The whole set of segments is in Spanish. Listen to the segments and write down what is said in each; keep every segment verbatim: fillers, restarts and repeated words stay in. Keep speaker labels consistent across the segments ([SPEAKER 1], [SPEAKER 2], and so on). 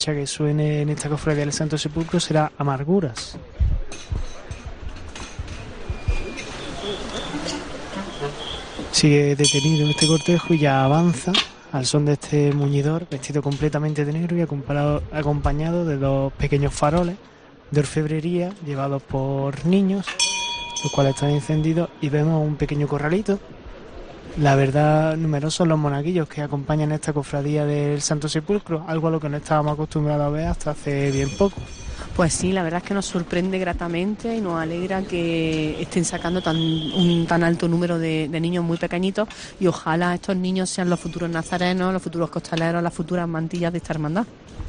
[SPEAKER 1] que suene en esta cofradía del Santo Sepulcro será Amarguras. Sigue detenido en este cortejo y ya avanza al son de este muñidor, vestido completamente de negro y acompañado, acompañado de dos pequeños faroles de orfebrería llevados por niños, los cuales están encendidos, y vemos un pequeño corralito. La verdad, numerosos los monaguillos que acompañan esta cofradía del Santo Sepulcro, algo a lo que no estábamos acostumbrados a ver hasta hace bien poco.
[SPEAKER 2] Pues sí, la verdad es que nos sorprende gratamente y nos alegra que estén sacando tan, un tan alto número de, de niños muy pequeñitos, y ojalá estos niños sean los futuros nazarenos, los futuros costaleros, las futuras mantillas de esta hermandad.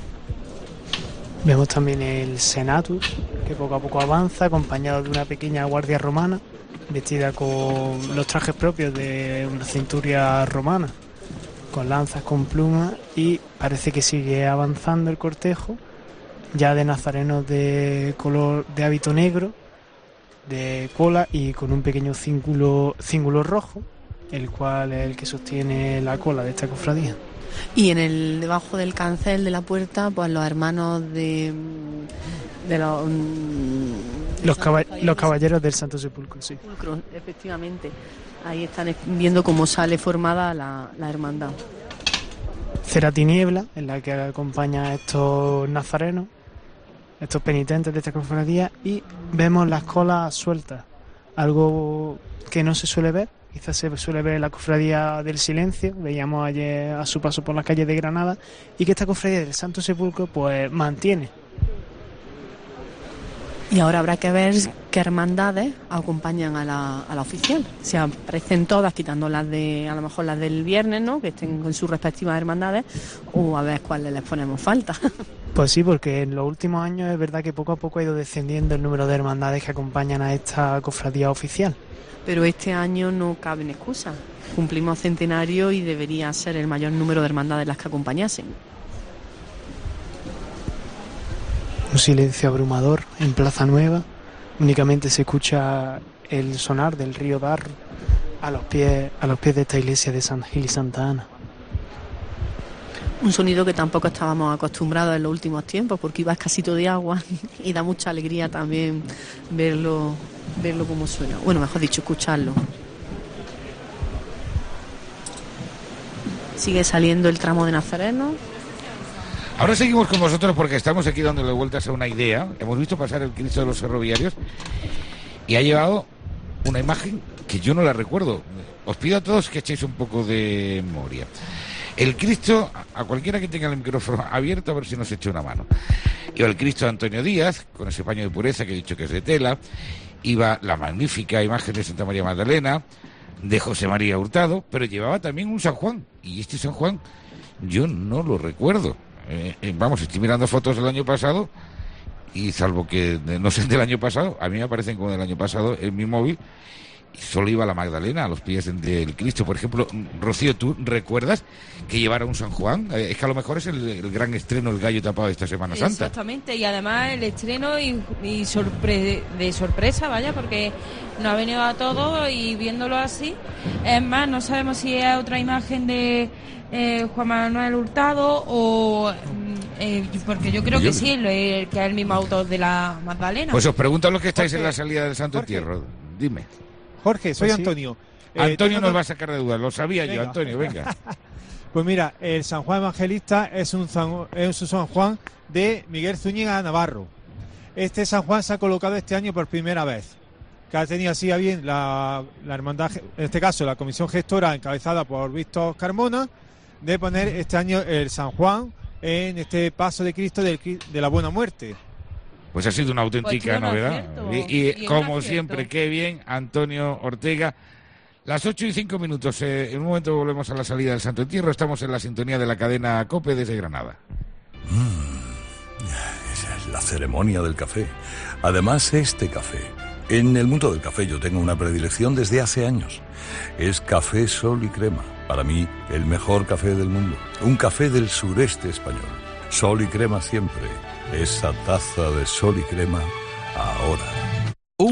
[SPEAKER 1] Vemos también el Senatus, que poco a poco avanza, acompañado de una pequeña guardia romana, vestida con los trajes propios de una centuria romana, con lanzas, con plumas, y parece que sigue avanzando el cortejo, ya de nazarenos de color de hábito negro, de cola y con un pequeño cíngulo, cíngulo rojo, el cual es el que sostiene la cola de esta cofradía.
[SPEAKER 2] Y en el debajo del cancel de la puerta, pues los hermanos de, de los
[SPEAKER 1] los, caball los caballeros del Santo Sepulcro, sí.
[SPEAKER 2] Efectivamente, ahí están viendo cómo sale formada la, la hermandad.
[SPEAKER 1] Ceratiniebla, en la que acompaña a estos nazarenos, estos penitentes de esta cofradía, y vemos las colas sueltas, algo que no se suele ver. Quizás se suele ver en la cofradía del Silencio, veíamos ayer a su paso por las calles de Granada, y que esta cofradía del Santo Sepulcro pues mantiene.
[SPEAKER 2] Y ahora habrá que ver qué hermandades acompañan a la, a la oficial. Si aparecen todas, quitando las de, a lo mejor las del viernes, ¿no?, que estén con sus respectivas hermandades, o a ver cuáles les ponemos falta.
[SPEAKER 1] Pues sí, porque en los últimos años es verdad que poco a poco ha ido descendiendo el número de hermandades que acompañan a esta cofradía oficial.
[SPEAKER 2] Pero este año no caben excusas. Cumplimos centenario y debería ser el mayor número de hermandades las que acompañasen.
[SPEAKER 1] Un silencio abrumador en Plaza Nueva. Únicamente se escucha el sonar del río Darro a los pies, a los pies de esta iglesia de San Gil y Santa Ana.
[SPEAKER 2] Un sonido que tampoco estábamos acostumbrados en los últimos tiempos, porque iba escasito de agua, y da mucha alegría también verlo, verlo como suena. Bueno, mejor dicho, escucharlo. Sigue saliendo el tramo de Nazareno.
[SPEAKER 3] Ahora seguimos con vosotros porque estamos aquí dándole vueltas a una idea. Hemos visto pasar el Cristo de los Ferroviarios y ha llevado una imagen que yo no la recuerdo. Os pido a todos que echéis un poco de memoria. El Cristo, a cualquiera que tenga el micrófono abierto, a ver si nos echa una mano. Iba el Cristo de Antonio Díaz, con ese paño de pureza que he dicho que es de tela. Iba la magnífica imagen de Santa María Magdalena, de José María Hurtado, pero llevaba también un San Juan. Y este San Juan yo no lo recuerdo. Eh, eh, vamos, estoy mirando fotos del año pasado y salvo que no sé del año pasado, a mí me aparecen como del año pasado en mi móvil. Y solo iba la Magdalena a los pies del Cristo. Por ejemplo, Rocío, ¿tú recuerdas que llevara un San Juan? Eh, es que a lo mejor es el, el gran estreno, el gallo tapado de esta Semana Santa.
[SPEAKER 4] Exactamente, y además el estreno y, y sorpre de sorpresa, vaya, porque no ha venido a todos y viéndolo así. Es más, no sabemos si es otra imagen de eh, Juan Manuel Hurtado o... Eh, porque yo creo yo, que sí, el, que es el mismo autor de la Magdalena.
[SPEAKER 3] Pues os pregunto a los que estáis Jorge, en la salida del Santo Jorge. Entierro. Dime.
[SPEAKER 5] Jorge, soy pues sí. Antonio.
[SPEAKER 3] Antonio eh, nos va a sacar de dudas, lo sabía venga. yo, Antonio, venga.
[SPEAKER 5] Pues mira, el San Juan Evangelista es un San, es un San Juan de Miguel Zúñiga Navarro. Este San Juan se ha colocado este año por primera vez, que ha tenido así a bien la, la hermandad, en este caso la comisión gestora encabezada por Víctor Carmona, de poner este año el San Juan en este paso de Cristo del, de la Buena Muerte.
[SPEAKER 3] Pues ha sido una auténtica
[SPEAKER 4] pues
[SPEAKER 3] novedad.
[SPEAKER 4] Acierto.
[SPEAKER 3] Y, y, y como
[SPEAKER 4] acierto.
[SPEAKER 3] siempre, qué bien, Antonio Ortega. Las ocho y cinco minutos. Eh, en un momento volvemos a la salida del Santo Entierro. Estamos en la sintonía de la cadena COPE desde Granada.
[SPEAKER 6] Mm, esa es la ceremonia del café. Además, este café. En el mundo del café yo tengo una predilección desde hace años. Es Café Sol y Crema. Para mí, el mejor café del mundo. Un café del sureste español. Sol y Crema siempre. Esa taza de Sol y Crema ahora.
[SPEAKER 7] Un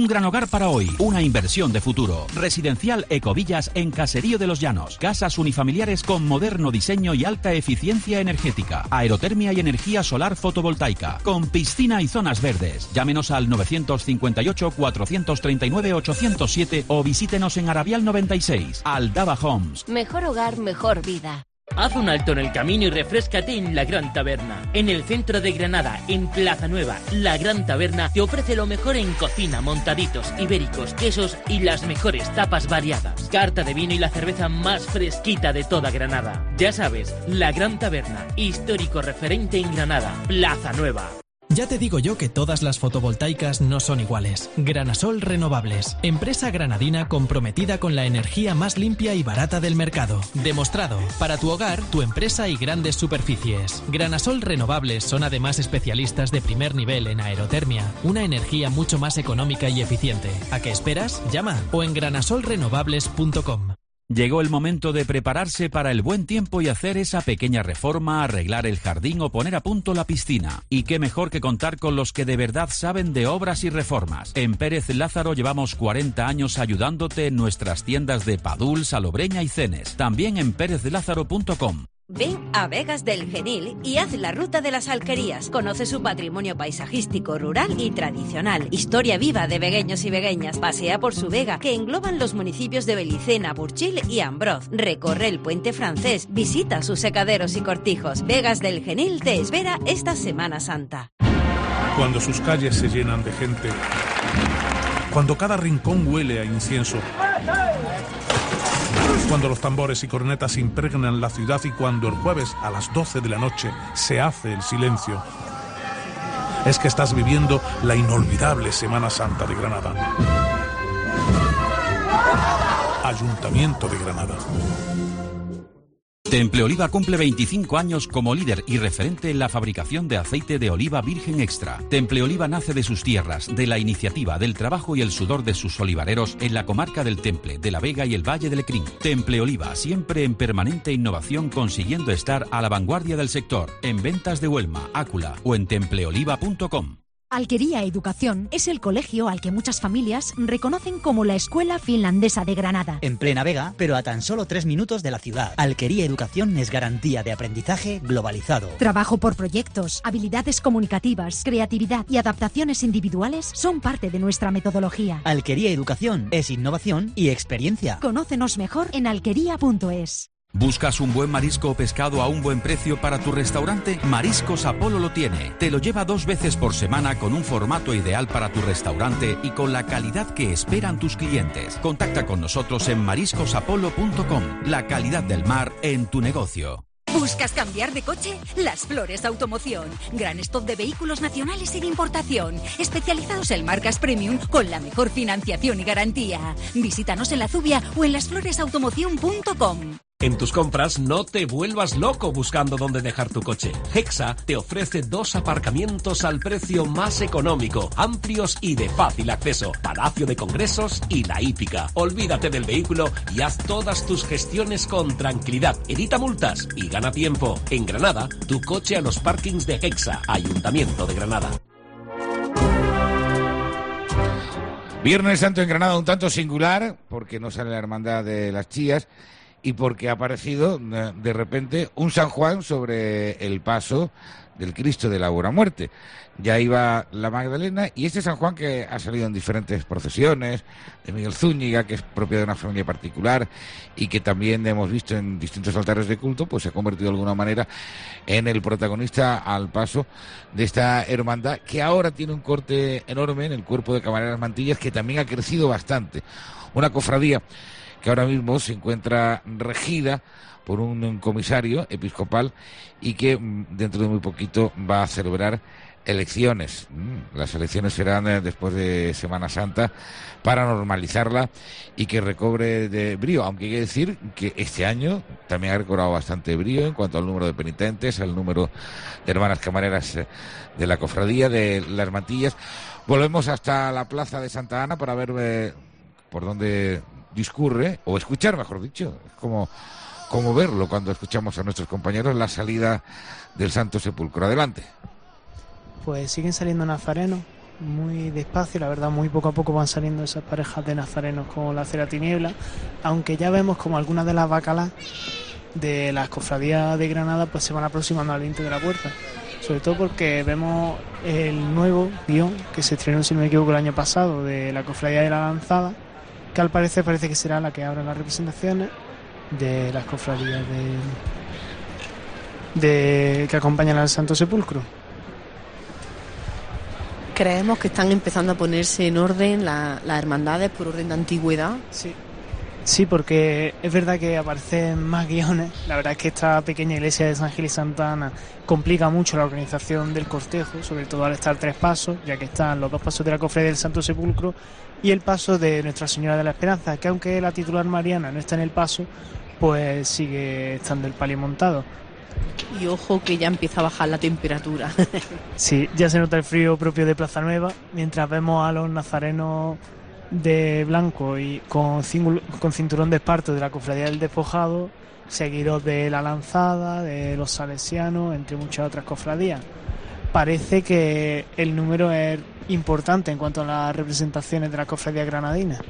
[SPEAKER 7] gran hogar para hoy, una inversión de futuro. Residencial Ecovillas en Caserío de los Llanos. Casas unifamiliares con moderno diseño y alta eficiencia energética. Aerotermia y energía solar fotovoltaica. Con piscina y zonas verdes. Llámenos al nueve cinco ocho, cuatro tres nueve, ocho cero siete o visítenos en Arabial noventa y seis. Aldaba Homes.
[SPEAKER 8] Mejor hogar, mejor vida.
[SPEAKER 9] Haz un alto en el camino y refréscate en La Gran Taberna. En el centro de Granada, en Plaza Nueva, La Gran Taberna te ofrece lo mejor en cocina, montaditos, ibéricos, quesos y las mejores tapas variadas. Carta de vino y la cerveza más fresquita de toda Granada. Ya sabes, La Gran Taberna, histórico referente en Granada, Plaza Nueva.
[SPEAKER 10] Ya te digo yo que todas las fotovoltaicas no son iguales. Granasol Renovables, empresa granadina comprometida con la energía más limpia y barata del mercado. Demostrado, para tu hogar, tu empresa y grandes superficies. Granasol Renovables son además especialistas de primer nivel en aerotermia, una energía mucho más económica y eficiente. ¿A qué esperas? Llama o en granasol renovables punto com.
[SPEAKER 7] Llegó el momento de prepararse para el buen tiempo y hacer esa pequeña reforma, arreglar el jardín o poner a punto la piscina. Y qué mejor que contar con los que de verdad saben de obras y reformas. En Pérez Lázaro llevamos cuarenta años ayudándote en nuestras tiendas de Padul, Salobreña y Cenes. También en pérez lázaro punto com.
[SPEAKER 8] Ven a Vegas del Genil y haz la ruta de las alquerías. Conoce su patrimonio paisajístico, rural y tradicional. Historia viva de vegueños y vegueñas. Pasea por su vega, que engloban los municipios de Belicena, Burchil y Ambroz. Recorre el puente francés. Visita sus secaderos y cortijos. Vegas del Genil te espera esta Semana Santa.
[SPEAKER 11] Cuando sus calles se llenan de gente, cuando cada rincón huele a incienso, cuando los tambores y cornetas impregnan la ciudad y cuando el jueves a las doce de la noche se hace el silencio, es que estás viviendo la inolvidable Semana Santa de Granada. Ayuntamiento de Granada.
[SPEAKER 7] Temple Oliva cumple veinticinco años como líder y referente en la fabricación de aceite de oliva virgen extra. Temple Oliva nace de sus tierras, de la iniciativa, del trabajo y el sudor de sus olivareros en la comarca del Temple, de la Vega y el Valle del Lecrín. Temple Oliva, siempre en permanente innovación, consiguiendo estar a la vanguardia del sector. En ventas de Huelma, Ácula o en temple oliva punto com.
[SPEAKER 12] Alquería Educación es el colegio al que muchas familias reconocen como la Escuela Finlandesa de Granada.
[SPEAKER 13] En plena Vega, pero a tan solo tres minutos de la ciudad. Alquería Educación es garantía de aprendizaje globalizado.
[SPEAKER 12] Trabajo por proyectos, habilidades comunicativas, creatividad y adaptaciones individuales son parte de nuestra metodología.
[SPEAKER 13] Alquería Educación es innovación y experiencia.
[SPEAKER 12] Conócenos mejor en alquería punto es.
[SPEAKER 7] ¿Buscas un buen marisco o pescado a un buen precio para tu restaurante? Mariscos Apolo lo tiene. Te lo lleva dos veces por semana con un formato ideal para tu restaurante y con la calidad que esperan tus clientes. Contacta con nosotros en mariscos apolo punto com. La calidad del mar en tu negocio.
[SPEAKER 14] ¿Buscas cambiar de coche? Las Flores Automoción. Gran stock de vehículos nacionales y de importación. Especializados en marcas premium con la mejor financiación y garantía. Visítanos en La Zubia o en las flores automoción punto com.
[SPEAKER 15] En tus compras no te vuelvas loco buscando dónde dejar tu coche. Hexa te ofrece dos aparcamientos al precio más económico, amplios y de fácil acceso. Palacio de Congresos y La Hípica. Olvídate del vehículo y haz todas tus gestiones con tranquilidad. Evita multas y gana tiempo. En Granada, tu coche a los parkings de Hexa, Ayuntamiento de Granada.
[SPEAKER 3] Viernes Santo en Granada un tanto singular, porque no sale la Hermandad de las Chías y porque ha aparecido de repente un San Juan sobre el paso del Cristo de la Buena Muerte. Ya iba la Magdalena y este San Juan, que ha salido en diferentes procesiones, de Miguel Zúñiga, que es propio de una familia particular y que también hemos visto en distintos altares de culto, pues se ha convertido de alguna manera en el protagonista al paso de esta hermandad, que ahora tiene un corte enorme en el cuerpo de Camareras Mantillas, que también ha crecido bastante. Una cofradía que ahora mismo se encuentra regida por un, un comisario episcopal y que dentro de muy poquito va a celebrar elecciones. Las elecciones serán eh, después de Semana Santa para normalizarla y que recobre de brío, aunque hay que decir que este año también ha recobrado bastante brío en cuanto al número de penitentes, al número de hermanas camareras eh, de la cofradía de las Mantillas. Volvemos hasta la plaza de Santa Ana para ver eh, por dónde discurre, o escuchar, mejor dicho, es como, como verlo cuando escuchamos a nuestros compañeros la salida del Santo Sepulcro. Adelante.
[SPEAKER 1] Pues siguen saliendo nazarenos muy despacio, la verdad, muy poco a poco van saliendo esas parejas de nazarenos con la cera tiniebla, aunque ya vemos como algunas de las bacalas de las cofradías de Granada pues se van aproximando al límite de la puerta, sobre todo porque vemos el nuevo guión que se estrenó, si no me equivoco, el año pasado, de la cofradía de la Lanzada, que al parecer parece que será la que abra las representaciones de las cofradías de, de que acompañan al Santo Sepulcro.
[SPEAKER 2] Creemos que están empezando a ponerse en orden la, las hermandades por orden de antigüedad.
[SPEAKER 1] Sí. Sí, porque es verdad que aparecen más guiones. La verdad es que esta pequeña iglesia de San Gil y Santa Ana complica mucho la organización del cortejo, sobre todo al estar tres pasos, ya que están los dos pasos de la cofradía del Santo Sepulcro y el paso de Nuestra Señora de la Esperanza, que aunque la titular Mariana no está en el paso, pues sigue estando el palio montado.
[SPEAKER 2] Y ojo que ya empieza a bajar la temperatura.
[SPEAKER 1] Sí, ya se nota el frío propio de Plaza Nueva, mientras vemos a los nazarenos de blanco y con, cingul- con cinturón de esparto de la cofradía del Despojado, seguidos de la Lanzada, de los Salesianos, entre muchas otras cofradías. Parece que el número es importante en cuanto a las representaciones de la cofradía granadina.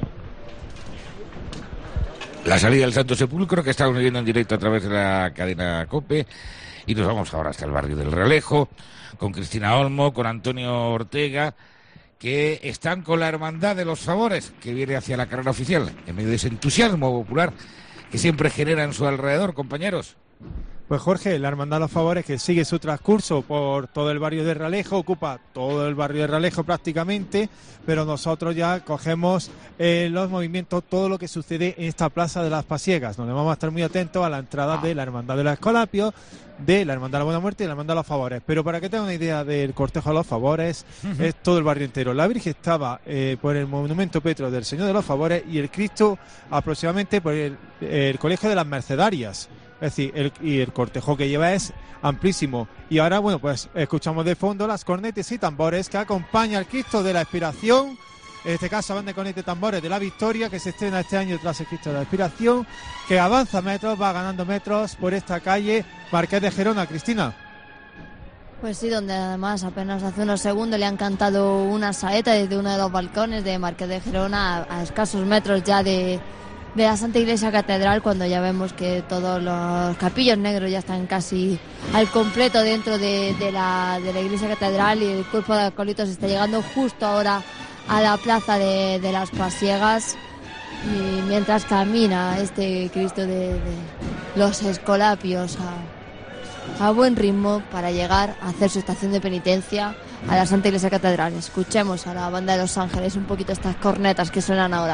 [SPEAKER 3] La salida del Santo Sepulcro, que estamos viendo en directo a través de la cadena COPE, y nos vamos ahora hasta el barrio del Realejo, con Cristina Olmo, con Antonio Ortega, que están con la Hermandad de los Favores, que viene hacia la carrera oficial, en medio de ese entusiasmo popular que siempre genera en su alrededor, compañeros.
[SPEAKER 5] Pues Jorge, la Hermandad de los Favores, que sigue su transcurso por todo el barrio de Realejo, ocupa todo el barrio de Realejo prácticamente, pero nosotros ya cogemos eh, los movimientos, todo lo que sucede en esta Plaza de las Pasiegas, donde vamos a estar muy atentos a la entrada de la Hermandad de los Escolapios, de la Hermandad de la Buena Muerte y de la Hermandad de los Favores. Pero para que tengan una idea del cortejo de los Favores, uh-huh. es todo el barrio entero. La Virgen estaba eh, por el monumento Petro del Señor de los Favores y el Cristo aproximadamente por el, el Colegio de las Mercedarias. Es decir, el, y el cortejo que lleva es amplísimo. Y ahora, bueno, pues escuchamos de fondo las cornetas y tambores que acompaña al Cristo de la Expiración. En este caso, van de cornetas y tambores de la Victoria, que se estrena este año tras el Cristo de la Expiración, que avanza metros, va ganando metros por esta calle Marqués de Gerona. Cristina.
[SPEAKER 16] Pues sí, donde además apenas hace unos segundos le han cantado una saeta desde uno de los balcones de Marqués de Gerona a, a escasos metros ya de... de la Santa Iglesia Catedral, cuando ya vemos que todos los capillos negros ya están casi al completo dentro de, de, la, de la Iglesia Catedral, y el cuerpo de acólitos está llegando justo ahora a la plaza de, de las Pasiegas, y mientras camina este Cristo de, de los Escolapios a, a buen ritmo para llegar a hacer su estación de penitencia a la Santa Iglesia Catedral. Escuchemos a la banda de los Ángeles un poquito estas cornetas que suenan ahora.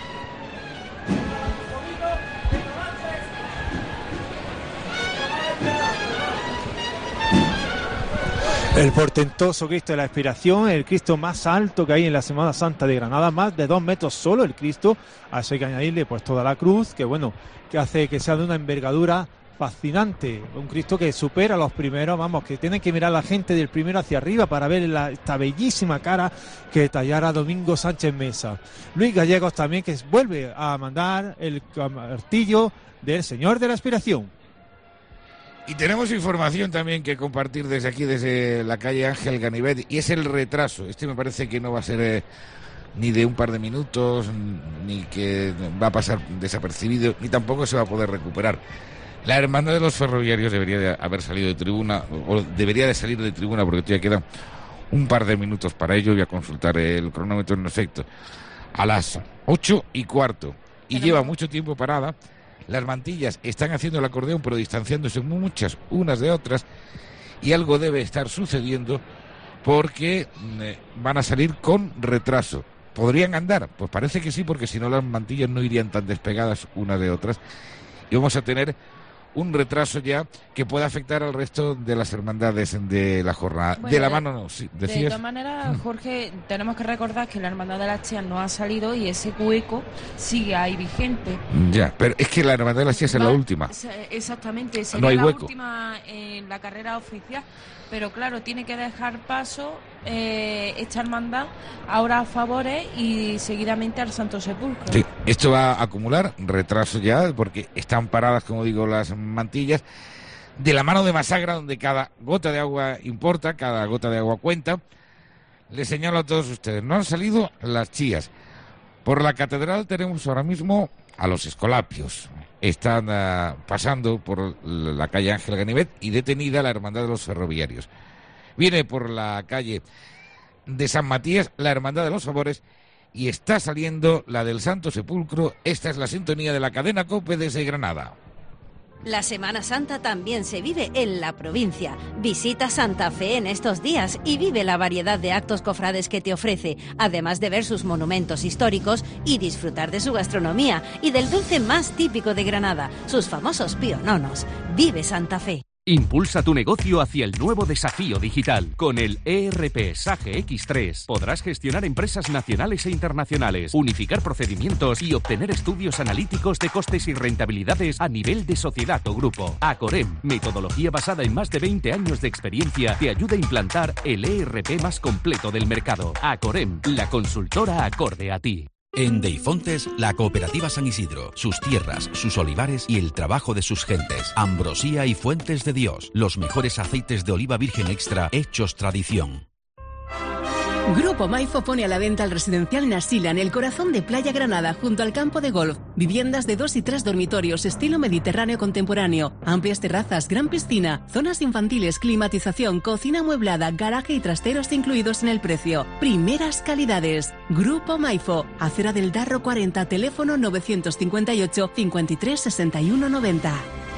[SPEAKER 5] El portentoso Cristo de la Expiración, el Cristo más alto que hay en la Semana Santa de Granada, más de dos metros solo el Cristo, así hay que añadirle pues toda la cruz, que bueno, que hace que sea de una envergadura fascinante, un Cristo que supera a los primeros, vamos, que tienen que mirar la gente del primero hacia arriba para ver la, esta bellísima cara que tallara Domingo Sánchez Mesa. Luis Gallegos también, que vuelve a mandar el martillo del Señor de la Expiración.
[SPEAKER 3] Y tenemos información también que compartir desde aquí, desde la calle Ángel Ganivet, y es el retraso. Este me parece que no va a ser eh, ni de un par de minutos, ni que va a pasar desapercibido, ni tampoco se va a poder recuperar. La Hermandad de los Ferroviarios debería de haber salido de tribuna, o debería de salir de tribuna, porque todavía quedan un par de minutos para ello. Voy a consultar el cronómetro en efecto. A las ocho y cuarto, y lleva mucho tiempo parada. Las mantillas están haciendo el acordeón, pero distanciándose muchas unas de otras, y algo debe estar sucediendo porque eh, van a salir con retraso. ¿Podrían andar? Pues parece que sí, porque si no las mantillas no irían tan despegadas unas de otras, y vamos a tener un retraso ya que puede afectar al resto de las hermandades de la jornada. Bueno, de la mano no, sí, decías.
[SPEAKER 4] De todas maneras, Jorge, tenemos que recordar que la Hermandad de las Chías no ha salido y ese hueco sigue ahí vigente.
[SPEAKER 3] Ya, pero es que la Hermandad de las Chías es la última.
[SPEAKER 4] Exactamente, sería
[SPEAKER 3] no hay
[SPEAKER 4] la
[SPEAKER 3] hueco.
[SPEAKER 4] última en la carrera oficial, pero claro, tiene que dejar paso eh, esta hermandad ahora a Favores y seguidamente al Santo Sepulcro.
[SPEAKER 3] Sí, esto va a acumular retraso ya, porque están paradas, como digo, las mantillas de la mano de Masagra, donde cada gota de agua importa, cada gota de agua cuenta. les señalo a todos ustedes, no han salido las chías. Por la catedral tenemos ahora mismo a los escolapios. Están uh, pasando por la calle Ángel Ganivet y detenida la Hermandad de los Ferroviarios. Viene por la calle de San Matías la Hermandad de los Favores y está saliendo la del Santo Sepulcro. Esta es la sintonía de la cadena COPE desde Granada.
[SPEAKER 8] La Semana Santa también se vive en la provincia. Visita Santa Fe en estos días y vive la variedad de actos cofrades que te ofrece, además de ver sus monumentos históricos y disfrutar de su gastronomía y del dulce más típico de Granada, sus famosos piononos. Vive Santa Fe.
[SPEAKER 17] Impulsa tu negocio hacia el nuevo desafío digital. Con el E R P SAGE X tres podrás gestionar empresas nacionales e internacionales, unificar procedimientos y obtener estudios analíticos de costes y rentabilidades a nivel de sociedad o grupo. Acorem, metodología basada en más de veinte años de experiencia, te ayuda a implantar el E R P más completo del mercado. Acorem, la consultora acorde a ti.
[SPEAKER 7] En Deifontes, la Cooperativa San Isidro, sus tierras, sus olivares y el trabajo de sus gentes. Ambrosía y Fuentes de Dios, los mejores aceites de oliva virgen extra hechos tradición.
[SPEAKER 18] Grupo Maifo pone a la venta el residencial Nasila en el corazón de Playa Granada, junto al campo de golf. Viviendas de dos y tres dormitorios, estilo mediterráneo contemporáneo, amplias terrazas, gran piscina, zonas infantiles, climatización, cocina amueblada, garaje y trasteros incluidos en el precio. Primeras calidades. Grupo Maifo, Acera del Darro cuarenta, teléfono novecientos cincuenta y ocho, cincuenta y tres, sesenta y uno, noventa.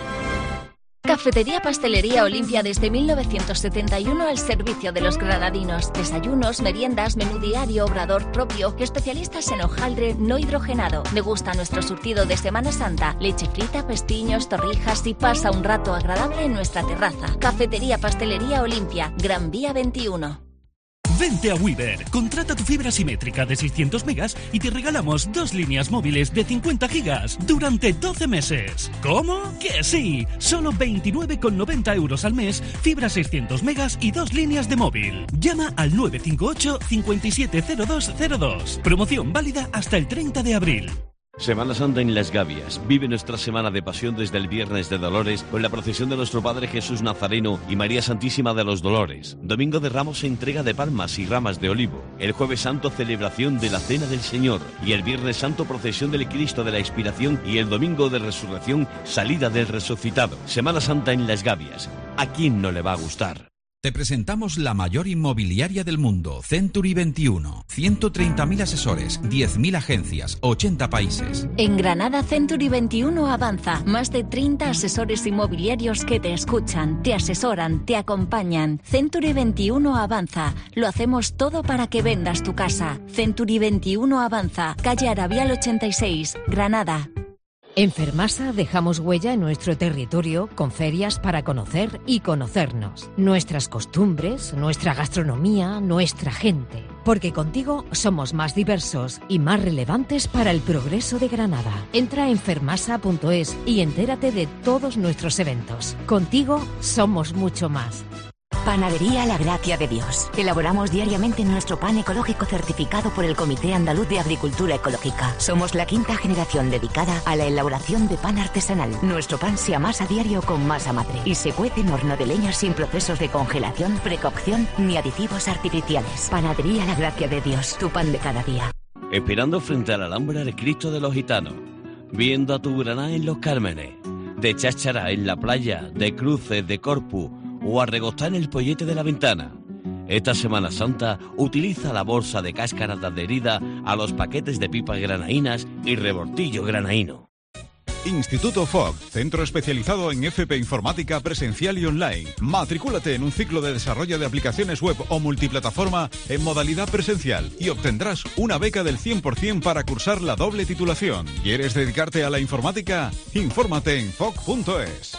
[SPEAKER 19] Cafetería Pastelería Olimpia desde mil novecientos setenta y uno al servicio de los granadinos. Desayunos, meriendas, menú diario, obrador propio, especialistas en hojaldre no hidrogenado. Degusta nuestro surtido de Semana Santa, leche frita, pestiños, torrijas y pasa un rato agradable en nuestra terraza. Cafetería Pastelería Olimpia, Gran Vía veintiuno.
[SPEAKER 20] Vente a Weaver, contrata tu fibra simétrica de seiscientos megas y te regalamos dos líneas móviles de cincuenta gigas durante doce meses. ¿Cómo? ¡Que sí! Solo veintinueve con noventa euros al mes, fibra seiscientos megas y dos líneas de móvil. Llama al nueve cinco ocho, cinco siete cero dos cero dos. Promoción válida hasta el treinta de abril.
[SPEAKER 21] Semana Santa en Las Gavias. Vive nuestra semana de pasión desde el Viernes de Dolores con la procesión de nuestro Padre Jesús Nazareno y María Santísima de los Dolores. Domingo de Ramos, entrega de palmas y ramas de olivo. El Jueves Santo, celebración de la Cena del Señor. Y el Viernes Santo, procesión del Cristo de la Expiración. Y el Domingo de Resurrección, salida del Resucitado. Semana Santa en Las Gavias. ¿A quién no le va a gustar?
[SPEAKER 7] Te presentamos la mayor inmobiliaria del mundo, Century veintiuno. ciento treinta mil asesores, diez mil agencias, ochenta países.
[SPEAKER 19] En Granada, Century veintiuno avanza. Más de treinta asesores inmobiliarios que te escuchan, te asesoran, te acompañan. Century veintiuno avanza. Lo hacemos todo para que vendas tu casa. Century veintiuno avanza. Calle Arabial ochenta y seis, Granada.
[SPEAKER 22] En Fermasa dejamos huella en nuestro territorio con ferias para conocer y conocernos. Nuestras costumbres, nuestra gastronomía, nuestra gente. Porque contigo somos más diversos y más relevantes para el progreso de Granada. Entra en fermasa punto es y entérate de todos nuestros eventos. Contigo somos mucho más.
[SPEAKER 23] Panadería La Gracia de Dios. Elaboramos diariamente nuestro pan ecológico certificado por el Comité Andaluz de Agricultura Ecológica. Somos la quinta generación dedicada a la elaboración de pan artesanal. Nuestro pan se amasa a diario con masa madre y se cuece en horno de leña sin procesos de congelación, precocción ni aditivos artificiales. Panadería La Gracia de Dios, tu pan de cada día.
[SPEAKER 21] Esperando frente a la Alhambra el Cristo de los Gitanos. Viendo a tu Granada en Los Cármenes. De cháchara en la playa, de cruces, de Corpus o a regostar en el pollete de la ventana. Esta Semana Santa utiliza la bolsa de cáscaras de adherida a los paquetes de pipas granaínas y rebortillo granaíno.
[SPEAKER 24] Instituto F O C, centro especializado en F P Informática presencial y online. Matricúlate en un ciclo de desarrollo de aplicaciones web o multiplataforma en modalidad presencial y obtendrás una beca del cien por ciento para cursar la doble titulación. ¿Quieres dedicarte a la informática? Infórmate en F O C punto es.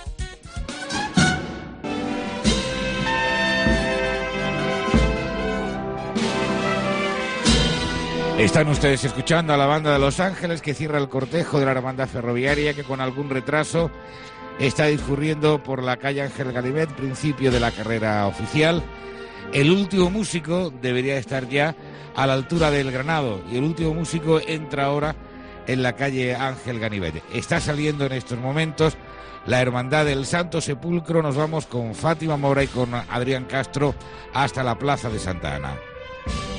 [SPEAKER 3] Están ustedes escuchando a la banda de Los Ángeles que cierra el cortejo de la hermandad ferroviaria que con algún retraso está discurriendo por la calle Ángel Ganivet, principio de la carrera oficial. El último músico debería estar ya a la altura del Granado y el último músico entra ahora en la calle Ángel Ganivet. Está saliendo en estos momentos la hermandad del Santo Sepulcro. Nos vamos con Fátima Mora y con Adrián Castro hasta la plaza de Santa Ana.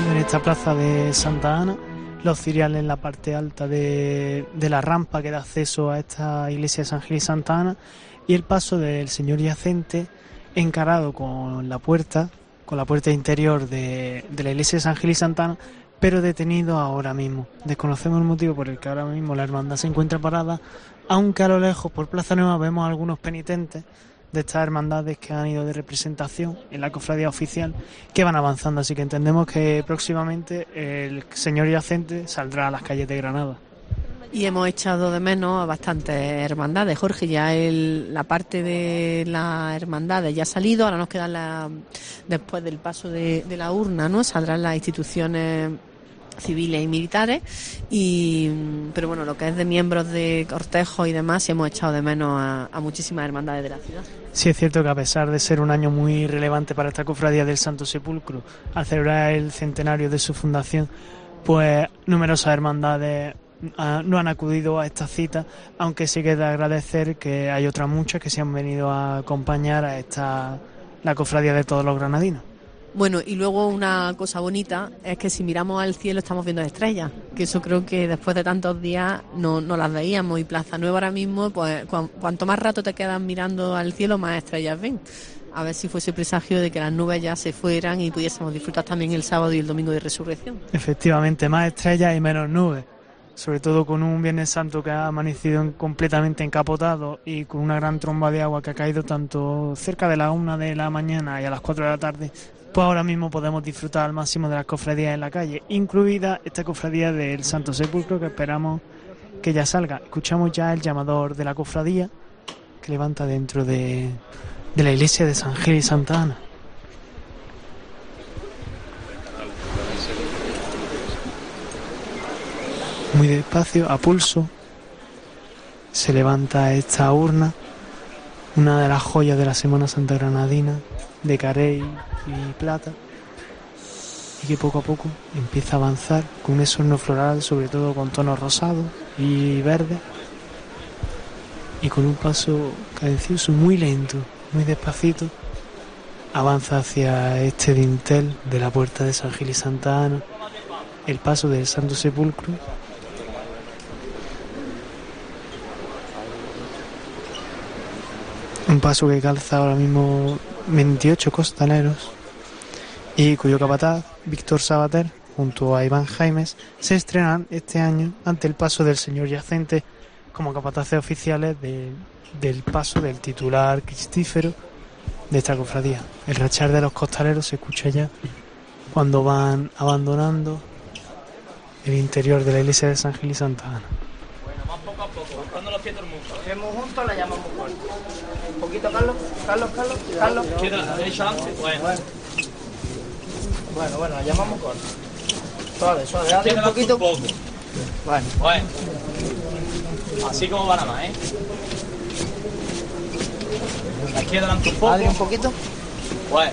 [SPEAKER 1] en esta plaza de Santa Ana, los ciriales en la parte alta de, de la rampa que da acceso a esta iglesia de San Gil y Santa Ana, y el paso del Señor Yacente encarado con la puerta, con la puerta interior de, de la iglesia de San Gil y Santa Ana, pero detenido ahora mismo. Desconocemos el motivo por el que ahora mismo la hermandad se encuentra parada, aunque a lo lejos por Plaza Nueva vemos algunos penitentes de estas hermandades que han ido de representación en la cofradía oficial, que van avanzando, así que entendemos que próximamente el Señor Yacente saldrá a las calles de Granada.
[SPEAKER 2] Y hemos echado de menos a bastantes hermandades. Jorge, ya el, la parte de las hermandades ya ha salido, ahora nos quedan la, después del paso de, de la urna, ¿no? Saldrán las instituciones civiles y militares, y pero bueno, lo que es de miembros de cortejo y demás, sí hemos echado de menos a, a muchísimas hermandades de la ciudad.
[SPEAKER 1] Sí, es cierto que a pesar de ser un año muy relevante para esta cofradía del Santo Sepulcro, al celebrar el centenario de su fundación, pues numerosas hermandades uh, no han acudido a esta cita, aunque sí que de agradecer que hay otras muchas que se han venido a acompañar a esta la cofradía de todos los granadinos.
[SPEAKER 2] Bueno, y luego una cosa bonita es que si miramos al cielo estamos viendo estrellas, que eso creo que después de tantos días no, no las veíamos, y Plaza Nueva ahora mismo, pues cu- cuanto más rato te quedas mirando al cielo, más estrellas ven. A ver si fuese presagio de que las nubes ya se fueran y pudiésemos disfrutar también el sábado y el domingo de resurrección.
[SPEAKER 1] Efectivamente, más estrellas y menos nubes, sobre todo con un Viernes Santo que ha amanecido en, completamente encapotado, y con una gran tromba de agua que ha caído tanto cerca de la una de la mañana y a las cuatro de la tarde. Pues ahora mismo podemos disfrutar al máximo de las cofradías en la calle, incluida esta cofradía del Santo Sepulcro, que esperamos que ya salga. Escuchamos ya el llamador de la cofradía que levanta dentro de, de la iglesia de San Gil y Santa Ana. Muy despacio, a pulso, se levanta esta urna, una de las joyas de la Semana Santa granadina, de carey y plata, y que poco a poco empieza a avanzar con un esorno floral, sobre todo con tonos rosados y verdes, y con un paso cadencioso muy lento, muy despacito, avanza hacia este dintel de la puerta de San Gil y Santa Ana, el paso del Santo Sepulcro. Un paso que calza ahora mismo veintiocho costaleros, y cuyo capataz, Víctor Sabater, junto a Iván Jaimes, se estrenan este año ante el paso del Señor Yacente como capataces oficiales de, del paso del titular cristífero de esta cofradía. El rachar de los costaleros se escucha ya cuando van abandonando el interior de la iglesia de San Gil y Santa Ana.
[SPEAKER 6] Bueno, más poco a poco, buscando los pies del mundo. Hacemos juntos, la llamamos fuerte. Un poquito, Carlos, Carlos, Carlos, Carlos. Izquierda, la derecha antes. Bueno. Bueno, bueno, la llamamos corta. Suave, suave, dale un poquito. Un poco. Bueno. Bueno. Así como va nada más, ¿eh? La izquierda adelante un poco. Adri, un poquito. Bueno.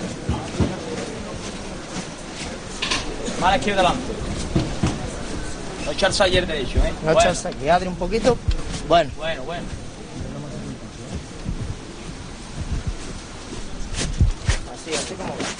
[SPEAKER 6] Más a la izquierda adelante. No echarse ayer derecho, ¿eh? No bueno. Echarse aquí. Adri, un poquito. Bueno. Bueno, bueno. Así, así como va.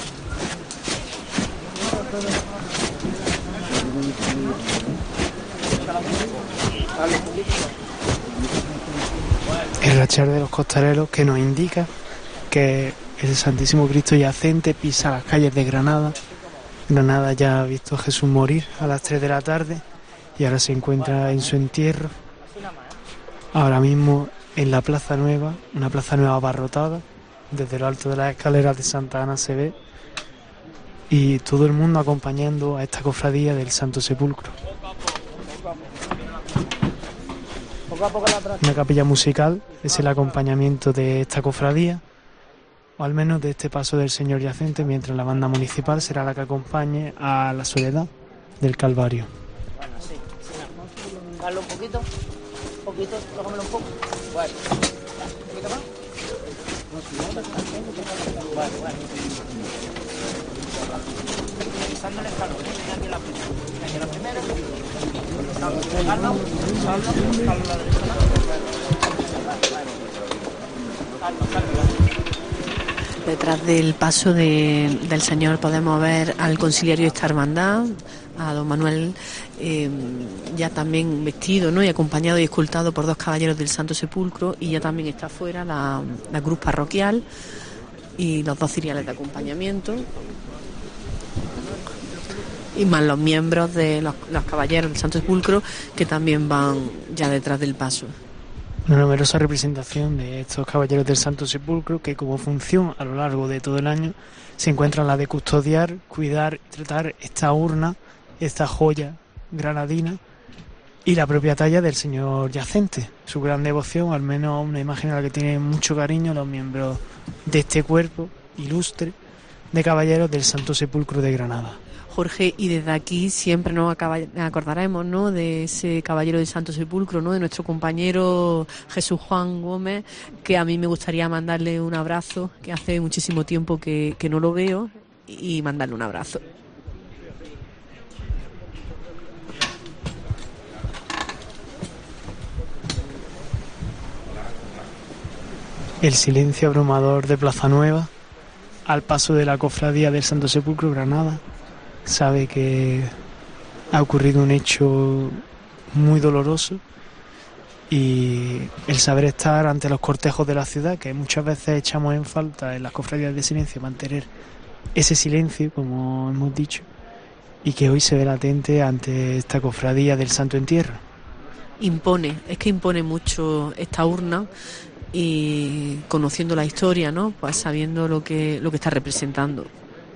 [SPEAKER 1] El rachar de los costaleros que nos indica que el Santísimo Cristo Yacente pisa las calles de Granada. Granada ya ha visto a Jesús morir a las tres de la tarde y ahora se encuentra en su entierro. Ahora mismo en la Plaza Nueva, una Plaza Nueva abarrotada. Desde lo alto de las escaleras de Santa Ana se ve, y todo el mundo acompañando a esta cofradía del Santo Sepulcro. Una capilla musical es el acompañamiento de esta cofradía, o al menos de este paso del Señor Yacente, mientras la banda municipal será la que acompañe a la Soledad del Calvario.
[SPEAKER 6] Bueno, sí, sí. Darlo un poquito, un poquito, tócamelo un poco. Bueno, un poquito más. Bueno, bueno. Pisando el escalón, ¿eh? Aquí la primera. Aquí la primera. Salvo, salvo, salvo, salvo la derecha. Salvo, salvo.
[SPEAKER 2] Detrás del paso de, del Señor podemos ver al conciliario de esta hermandad, a don Manuel, eh, ya también vestido, ¿no?, y acompañado y escoltado por dos caballeros del Santo Sepulcro, y ya también está afuera la, la cruz parroquial y los dos ciriales de acompañamiento, y más los miembros de los, los caballeros del Santo Sepulcro, que también van ya detrás del paso.
[SPEAKER 1] Una numerosa representación de estos caballeros del Santo Sepulcro, que como función a lo largo de todo el año se encuentra la de custodiar, cuidar y tratar esta urna, esta joya granadina y la propia talla del Señor yacente. Su gran devoción, al menos una imagen a la que tienen mucho cariño los miembros de este cuerpo ilustre de caballeros del Santo Sepulcro de Granada.
[SPEAKER 2] Jorge, y desde aquí siempre nos acordaremos, ¿no?, de ese caballero del Santo Sepulcro, ¿no?, de nuestro compañero Jesús Juan Gómez, que a mí me gustaría mandarle un abrazo, que hace muchísimo tiempo que, que no lo veo, y mandarle un abrazo.
[SPEAKER 1] El silencio abrumador de Plaza Nueva, al paso de la cofradía del Santo Sepulcro Granada, sabe que ha ocurrido un hecho muy doloroso, y el saber estar ante los cortejos de la ciudad, que muchas veces echamos en falta en las cofradías de silencio, mantener ese silencio, como hemos dicho, y que hoy se ve latente ante esta cofradía del Santo Entierro.
[SPEAKER 2] Impone, es que impone mucho esta urna, y conociendo la historia, ¿no?, pues sabiendo lo que, lo que está representando.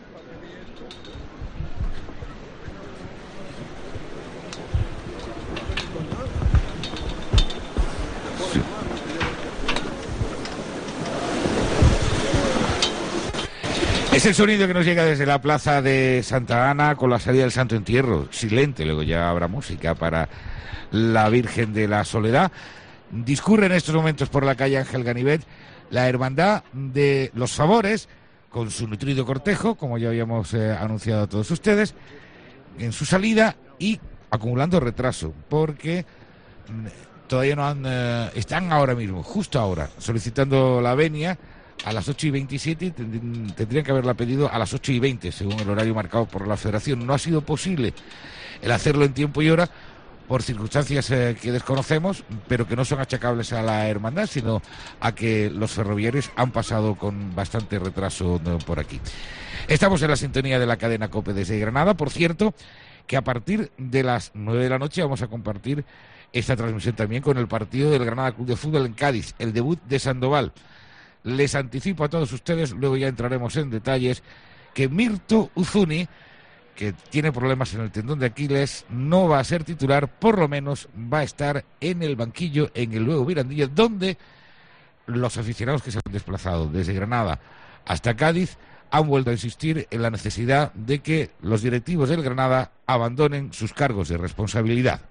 [SPEAKER 3] Es el sonido que nos llega desde la plaza de Santa Ana con la salida del Santo Entierro. Silente, luego ya habrá música para la Virgen de la Soledad. Discurre en estos momentos por la calle Ángel Ganivet la Hermandad de los Favores, con su nutrido cortejo, como ya habíamos eh, anunciado a todos ustedes, en su salida, y acumulando retraso, porque todavía no han... Eh, están ahora mismo, justo ahora, solicitando la venia a las ocho y veintisiete, y tendrían que haberla pedido a las ocho y veinte, según el horario marcado por la Federación. No ha sido posible el hacerlo en tiempo y hora, por circunstancias eh, que desconocemos, pero que no son achacables a la hermandad, sino a que los ferroviarios han pasado con bastante retraso no, por aquí. Estamos en la sintonía de la cadena COPE desde Granada. Por cierto, que a partir de las nueve de la noche vamos a compartir esta transmisión también con el partido del Granada Club de Fútbol en Cádiz, el debut de Sandoval. Les anticipo a todos ustedes, luego ya entraremos en detalles, que Mirto Uzuni, que tiene problemas en el tendón de Aquiles, no va a ser titular, por lo menos va a estar en el banquillo en el nuevo Mirandilla, donde los aficionados que se han desplazado desde Granada hasta Cádiz han vuelto a insistir en la necesidad de que los directivos del Granada abandonen sus cargos de responsabilidad.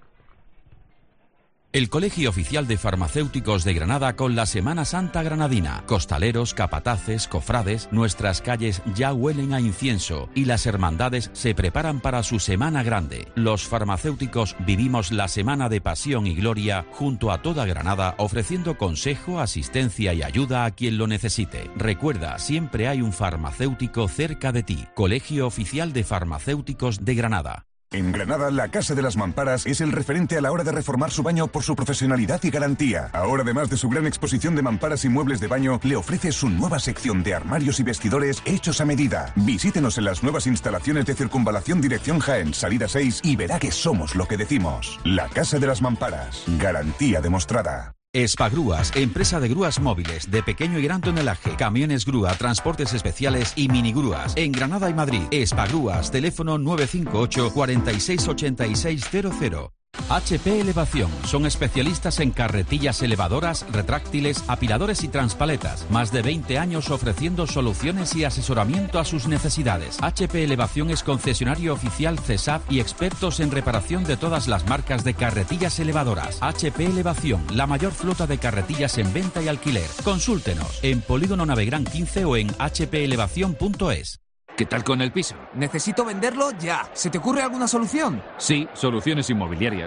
[SPEAKER 7] El Colegio Oficial de Farmacéuticos de Granada con la Semana Santa granadina. Costaleros, capataces, cofrades, nuestras calles ya huelen a incienso y las hermandades se preparan para su Semana Grande. Los farmacéuticos vivimos la Semana de Pasión y Gloria junto a toda Granada, ofreciendo consejo, asistencia y ayuda a quien lo necesite. Recuerda, siempre hay un farmacéutico cerca de ti. Colegio Oficial de Farmacéuticos de Granada.
[SPEAKER 9] En Granada, la Casa de las Mamparas es el referente a la hora de reformar su baño por su profesionalidad y garantía. Ahora, además de su gran exposición de mamparas y muebles de baño, le ofrece su nueva sección de armarios y vestidores hechos a medida. Visítenos en las nuevas instalaciones de Circunvalación Dirección Jaén, salida seis, y verá que somos lo que decimos. La Casa de las Mamparas. Garantía demostrada.
[SPEAKER 7] Espagrúas, empresa de grúas móviles de pequeño y gran tonelaje, camiones grúa, transportes especiales y minigrúas en Granada y Madrid. Espagrúas, teléfono nueve cinco ocho, cuatro seis ocho seis cero cero. H P Elevación, son especialistas en carretillas elevadoras, retráctiles, apiladores y transpaletas. Más de veinte años ofreciendo soluciones y asesoramiento a sus necesidades. H P Elevación es concesionario oficial C E S A P y expertos en reparación de todas las marcas de carretillas elevadoras. H P Elevación, la mayor flota de carretillas en venta y alquiler. Consúltenos en Polígono Navegrán quince o en h p elevación punto es.
[SPEAKER 10] ¿Qué tal con el piso?
[SPEAKER 11] Necesito venderlo ya. ¿Se te ocurre alguna solución?
[SPEAKER 10] Sí, Soluciones Inmobiliarias.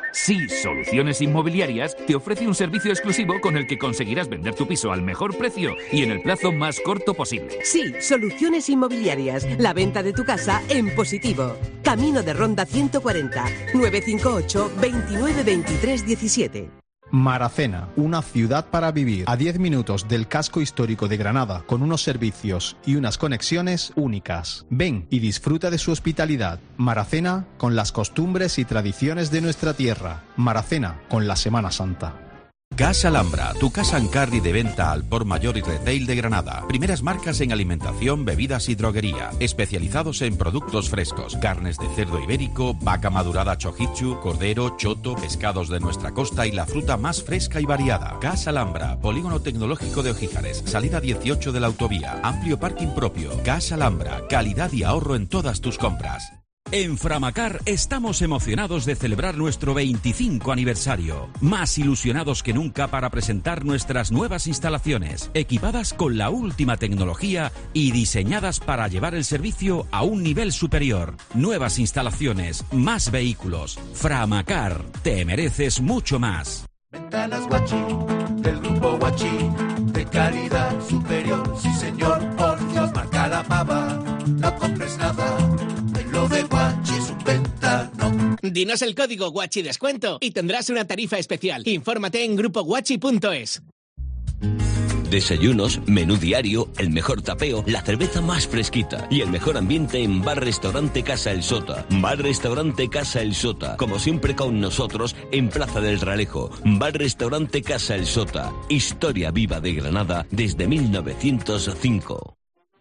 [SPEAKER 10] Sí, Soluciones Inmobiliarias te ofrece un servicio exclusivo con el que conseguirás vender tu piso al mejor precio y en el plazo más corto posible.
[SPEAKER 11] Sí, Soluciones Inmobiliarias, la venta de tu casa en positivo. Camino de Ronda ciento cuarenta, nueve cinco ocho, veintinueve veintitrés diecisiete.
[SPEAKER 12] Maracena, una ciudad para vivir, a diez minutos del casco histórico de Granada, con unos servicios y unas conexiones únicas. Ven y disfruta de su hospitalidad. Maracena, con las costumbres y tradiciones de nuestra tierra. Maracena, con la Semana Santa.
[SPEAKER 7] Casa Alhambra, tu casa en carry de venta al por mayor y retail de Granada. Primeras marcas en alimentación, bebidas y droguería. Especializados en productos frescos, carnes de cerdo ibérico, vaca madurada chojichu, cordero, choto, pescados de nuestra costa y la fruta más fresca y variada. Casa Alhambra, polígono tecnológico de Ojíjares, salida dieciocho de la autovía, amplio parking propio. Casa Alhambra, calidad y ahorro en todas tus compras. En Framacar estamos emocionados de celebrar nuestro veinticinco aniversario. Más ilusionados que nunca para presentar nuestras nuevas instalaciones, equipadas con la última tecnología y diseñadas para llevar el servicio a un nivel superior. Nuevas instalaciones, más vehículos. Framacar, te mereces mucho más.
[SPEAKER 13] Ventanas Guachi, del grupo Guachi, de calidad superior. Sí señor, por Dios, marca la pava, no compres nada. Lo de Guachi es un ventanón.
[SPEAKER 25] Dinos el código Guachi Descuento y tendrás una tarifa especial. Infórmate en grupo guachi punto es.
[SPEAKER 21] Desayunos, menú diario, el mejor tapeo, la cerveza más fresquita y el mejor ambiente en Bar Restaurante Casa El Sota. Bar Restaurante Casa El Sota, como siempre con nosotros en Plaza del Realejo. Bar Restaurante Casa El Sota, historia viva de Granada desde mil novecientos cinco.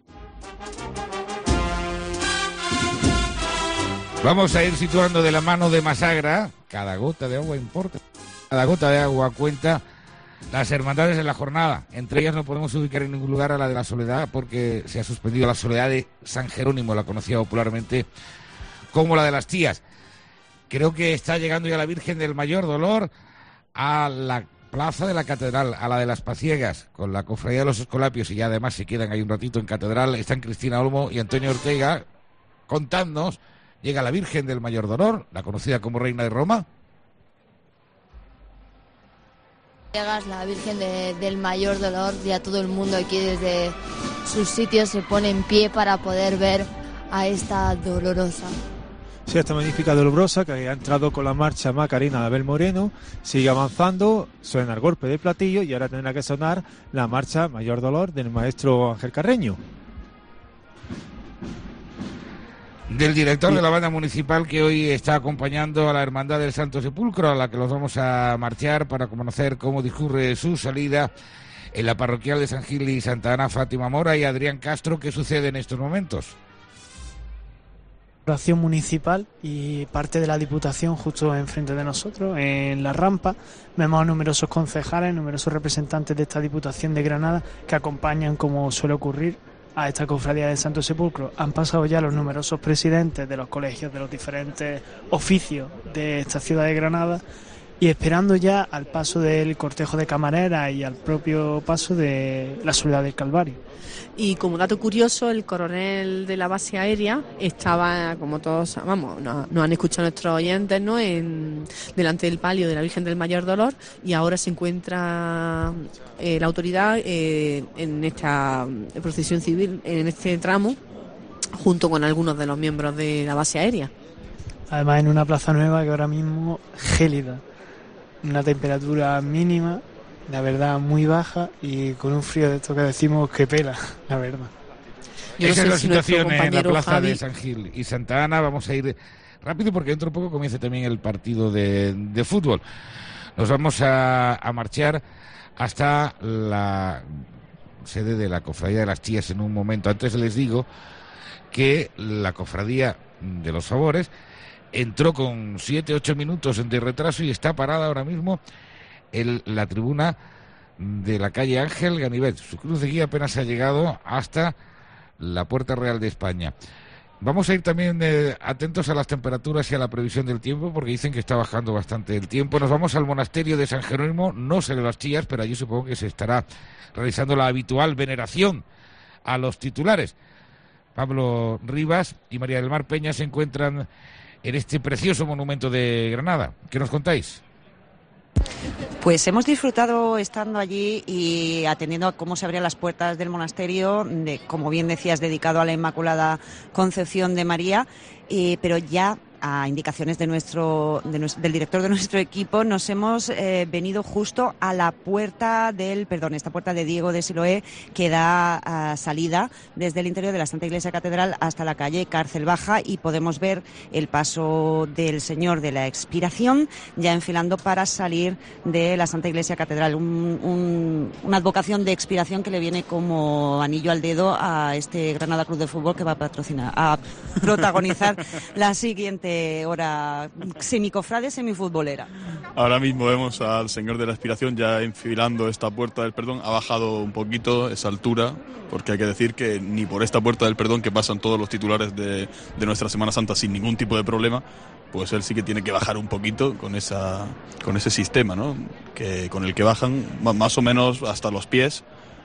[SPEAKER 3] Vamos a ir situando de la mano de Masagra. Cada gota de agua importa. Cada gota de agua cuenta. Las hermandades de la jornada. Entre ellas no podemos ubicar en ningún lugar a la de la Soledad porque se ha suspendido la Soledad de San Jerónimo, la conocida popularmente como la de las Tías. Creo que está llegando ya la Virgen del Mayor Dolor a la plaza de la Catedral, a la de las Paciegas, con la Cofradía de los Escolapios, y ya además se quedan ahí un ratito en Catedral. Están Cristina Olmo y Antonio Ortega contándonos. Llega la Virgen del Mayor Dolor, la conocida como Reina de Roma.
[SPEAKER 16] Llegas la Virgen de, del Mayor Dolor, ya todo el mundo aquí desde sus sitios se pone en pie para poder ver a esta dolorosa.
[SPEAKER 5] Sí, esta magnífica dolorosa que ha entrado con la marcha Macarena de Abel Moreno, sigue avanzando, suena el golpe de platillo y ahora tendrá que sonar la marcha Mayor Dolor del maestro Ángel Carreño.
[SPEAKER 3] Del director de la banda municipal que hoy está acompañando a la Hermandad del Santo Sepulcro, a la que los vamos a marchar para conocer cómo discurre su salida en la parroquial de San Gil y Santa Ana. Fátima Mora y Adrián Castro, ¿qué sucede en estos momentos?
[SPEAKER 1] Acción municipal y parte de la Diputación justo enfrente de nosotros, en la rampa. Vemos a numerosos concejales, numerosos representantes de esta Diputación de Granada que acompañan, como suele ocurrir, a esta cofradía del Santo Sepulcro. Han pasado ya los numerosos presidentes de los colegios de los diferentes oficios de esta ciudad de Granada y esperando ya al paso del cortejo de camareras y al propio paso de la Soledad del Calvario.
[SPEAKER 2] Y como dato curioso, el coronel de la base aérea estaba, como todos, vamos, nos, nos han escuchado nuestros oyentes, ¿no?, en, delante del palio de la Virgen del Mayor Dolor, y ahora se encuentra eh, la autoridad eh, en esta procesión civil, en este tramo, junto con algunos de los miembros de la base aérea.
[SPEAKER 1] Además en una plaza nueva que ahora mismo gélida, una temperatura mínima, la verdad muy baja y con un frío de esto que decimos que pela, la verdad.
[SPEAKER 3] Yo Esa no sé es la si situación en la plaza Javi... de San Gil y Santa Ana. Vamos a ir rápido porque dentro de poco comienza también el partido de, de fútbol. Nos vamos a, a marchar hasta la sede de la Cofradía de las Tías en un momento. Antes les digo que la Cofradía de los Favores entró con siete, ocho minutos de retraso y está parada ahora mismo en la tribuna de la calle Ángel Ganivet. Su cruz de guía apenas ha llegado hasta la Puerta Real de España. Vamos a ir también eh, atentos a las temperaturas y a la previsión del tiempo, porque dicen que está bajando bastante el tiempo. Nos vamos al monasterio de San Jerónimo, no sé de las Tías, pero allí supongo que se estará realizando la habitual veneración a los titulares. Pablo Rivas y María del Mar Peña se encuentran en este precioso monumento de Granada. ¿Qué nos contáis?
[SPEAKER 4] Pues hemos disfrutado estando allí y atendiendo a cómo se abrían las puertas del monasterio, de, como bien decías, dedicado a la Inmaculada Concepción de María, eh, pero ya a indicaciones de nuestro, de nuestro del director de nuestro equipo, nos hemos eh, venido justo a la puerta del, perdón, esta puerta de Diego de Siloé, que da a salida desde el interior de la Santa Iglesia Catedral hasta la calle Cárcel Baja, y podemos ver el paso del Señor de la Expiración ya enfilando para salir de la Santa Iglesia Catedral. Un, un, una advocación de expiración que le viene como anillo al dedo a este Granada Club de Fútbol, que va a patrocinar, a protagonizar la siguiente hora semicofrade, semifutbolera.
[SPEAKER 8] Ahora mismo vemos al Señor de la Expiración ya enfilando esta puerta del perdón. Ha bajado un poquito esa altura, porque hay que decir que ni por esta puerta del perdón, que pasan todos los titulares de, de nuestra Semana Santa sin ningún tipo de problema, pues él sí que tiene que bajar un poquito con esa con ese sistema, ¿no? Que con el que bajan más o menos hasta los pies,